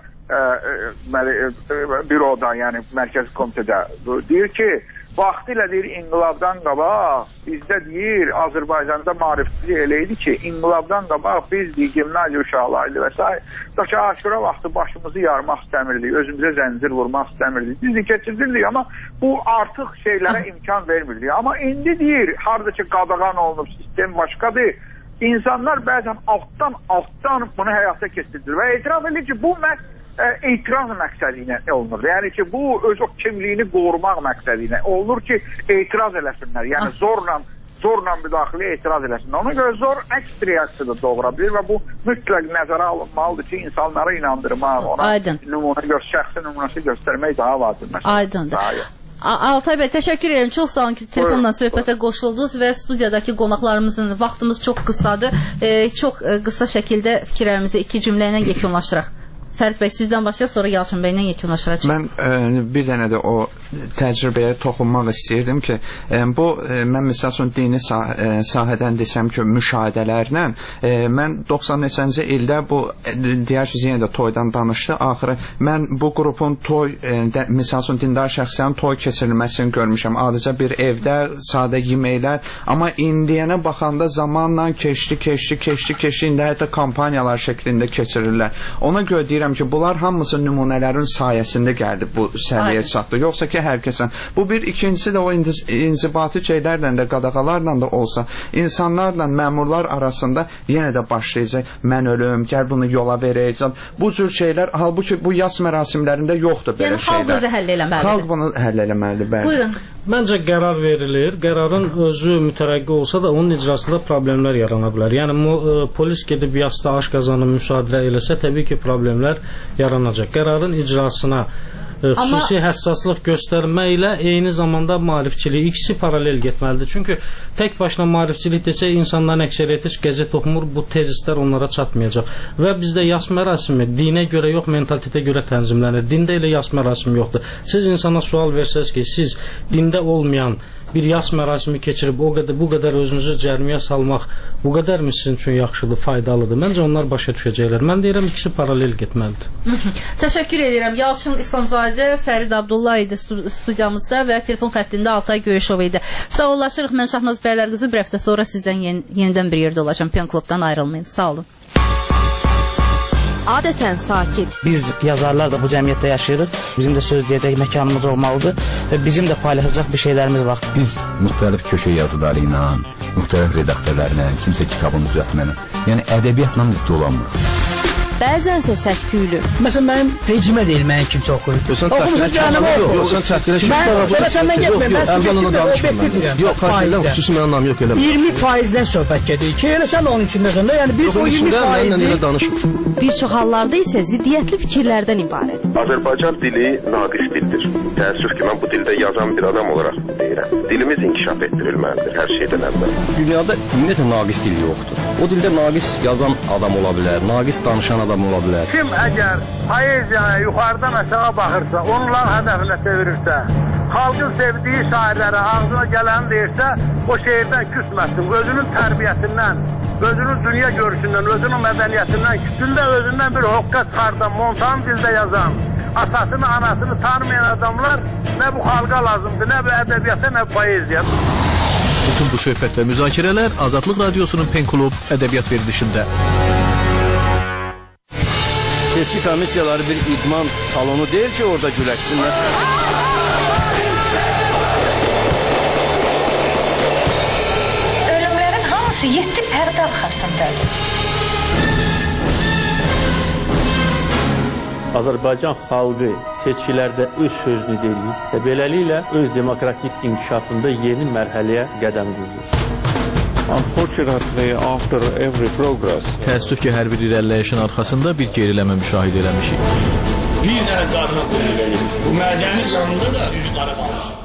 büroda, yəni Mərkəzi Komitədə deyir ki, vaxtilə deyir, inqilabdan qabaq bizdə deyir, Azərbaycanda maarifçilik elə idi ki, inqilabdan qabaq biz deyir, gimnaziya uşaqlarıydı və s. Da ki, aşura vaxtı başımızı yarmaq istəmirdik, özümüzə zəncir vurmaq istəmirdik, biz keçirdirdik, amma bu artıq şeylərə imkan vermirdik. Amma indi deyir, harada ki, qadağan olunub, sistem başqadır, insanlar bəzən altdan, altdan bunu həyata keçirdir və etiraf edir ki, bu məhz etiraz məqsədi ilə olunur. Yəni ki, bu öz o kimliyini qorumaq məqsədi ilə olunur ki, etiraz eləsinlər. Yəni zorla, zorla müdaxilə etiraz eləsinlər. Ona görə zor əks reaksiyada doğura bilir və bu mütləq nəzərə alınmalıdır ki, insanları inandırmaq, ona nümunə gör, şəxsi nümunəsi göstərmək daha vacibdir. Aydındır. Altay bəy, təşəkkür edirəm. Çox sağ olun ki, telefonla söhbətə qoşuldunuz və studiyadakı qonaqlarımızın vaxtımız çox qısadır. E, çox qısa şəkildə fikirlərimizi iki cümlə ilə yekunlaşdıraq. Fərid bəy, sizdən başlayaq, sonra Yalçın bəylə yekunlaşdıracaq. Mən e, bir dənə də o təcrübəyə toxunmaq istəyirdim ki, e, bu, e, mən misal üçün dini sah e, sahədən desəm ki, müşahidələrlə, e, mən doxsan neçənci ildə bu, e, deyərsiniz, yenə də toydan danışdı, axırı mən bu qrupun toy, e, də, misal üçün dindar şəxslərin toy keçirilməsini görmüşəm, adicə bir evdə sadə yeməklər, amma indiyənə baxanda zamanla keçdi, keçdi, keçdi, keçdi, indi hətta kampaniyalar şəklində keçirirlər. Ona görə deyirəm ki, bunlar hamısı nümunələrin sayəsində gəldi bu səviyyəyə çatdı. Yoxsa ki, hər kəsən. Bu bir, ikincisi də o inzibati şeylərlə də, qadağalarla da olsa, insanlarla məmurlar arasında yenə də başlayacaq, mən ölüm, gəl bunu yola verəcək. Bu cür şeylər, halbuki bu yas mərasimlərində yoxdur belə yəni, şeylər. Yəni, xalq özü həll eləməlidir. Xalq bunu həll eləməlidir, bəli. Buyurun. Məncə qərar verilir. Qərarın özü mütərəqqi olsa da onun icrasında problemlər yarana bilər. Yəni e, polis gedib yasda aşqazanı müşahidə eləsə, təbii ki, problemlər yaranacaq. Qərarın icrasına e, xüsusi Amma... həssaslıq göstərmə ilə eyni zamanda maarifçilik ikisi paralel getməlidir. Çünki tək başına maarifçilik desə insanların əksəriyyəti qəzet oxumur, bu tezislər onlara çatmayacaq. Və bizdə yas mərasimi dinə görə yox, mentalitetə görə tənzimlənir. Dində elə yas mərasimi yoxdur. Siz insana sual versəz ki, siz dində olmayan bir yas mərasimi keçirib o qədər bu qədər özünüzü cərmiyə salmaq bu qədər mi sizin üçün yaxşıdır, faydalıdır? Məncə onlar başa düşəcəklər. Mən deyirəm ikisi paralel getməlidir. Təşəkkür edirəm. Yalçın İslamzadə, Fərid Abdullah idi studiyamızda və telefon xəttində Altay Göyüşov idi. Sağollaşırıq. Mən Şahnaz Bəylərqızı bir həftə sonra sizdən yen yenidən bir yerdə olacağam. Pen Klubdan ayrılmayın. Sağ olun. Adətən sakit. Biz yazarlar da bu cəmiyyətdə yaşayırıq. Bizim də söz deyəcək məkanımız olmalıdır və bizim də paylaşacaq bir şeylərimiz var. Biz müxtəlif köşə yazıları ilə, müxtəlif redaktörlərlə, kimsə kitabını düzəltməklə, yəni ədəbiyyatla biz dolanmırıq. Bəzənsə səs-küylü. Məsələn, mənim vecimə deyil, mənim kimsə oxuyur. Yox, sən təhqilə çıxmır. Yox, sən təhqilə çıxmır. Mən səndən getməyim, mən əvvələn danışmıram. Yox, xaricdən xüsusi mənim anlam yox, elə. iyirmi faizdən söhbət gedir ki, elə sən onun içindəsən də, yəni biz o iyirmi faizi... Bir çox hallarda isə ziddiyyətli fikirlərdən ibarət. Azərbaycan dili naqis dildir. Təəssüf ki, mən bu dildə yazan bir adam olaraq deyirəm. Dilimiz inkişaf etdirilməlidir hər şeydən əvvəl. Dünyada ümumiyyətlə naqis dil yoxdur. O dildə naqis yazan adam ola bilər, naqis danışan adam ola bilər. Kim əgər poeziyaya yuxarıdan aşağı baxırsa, onlar hədəfinə çevirirsə, xalqın sevdiyi şairlərə ağzına gələni deyirsə, o şeirdən küsməsin. Özünün tərbiyəsindən, özünün dünya görüşündən, özünün mədəniyyətindən, küsündə özündən bir hoqqa çıxardan, montan dildə yazan, atasını, anasını tanımayan adamlar nə bu xalqa lazımdır, nə bu ədəbiyyata, nə bu poeziya. Bütün bu söhbət və müzakirələr Azadlıq Radiosunun Pen Klub ədəbiyyat verilişində. Seçki komissiyaları bir idman salonu deyil ki, orada güləşsinlər. Ölümlərin hamısı yeddi pərdə arxasındadır. Azərbaycan xalqı seçkilərdə öz sözünü deyir və beləliklə öz demokratik inkişafında yeni mərhələyə qədəm qoyur. Unfortunately, after every progress, təəssüf ki, hər bir irəliləyişin arxasında bir geriləmə müşahidə eləmişik. Bir dənə qarına qoyulur. Bu mədəni canında da üz qara qalmış.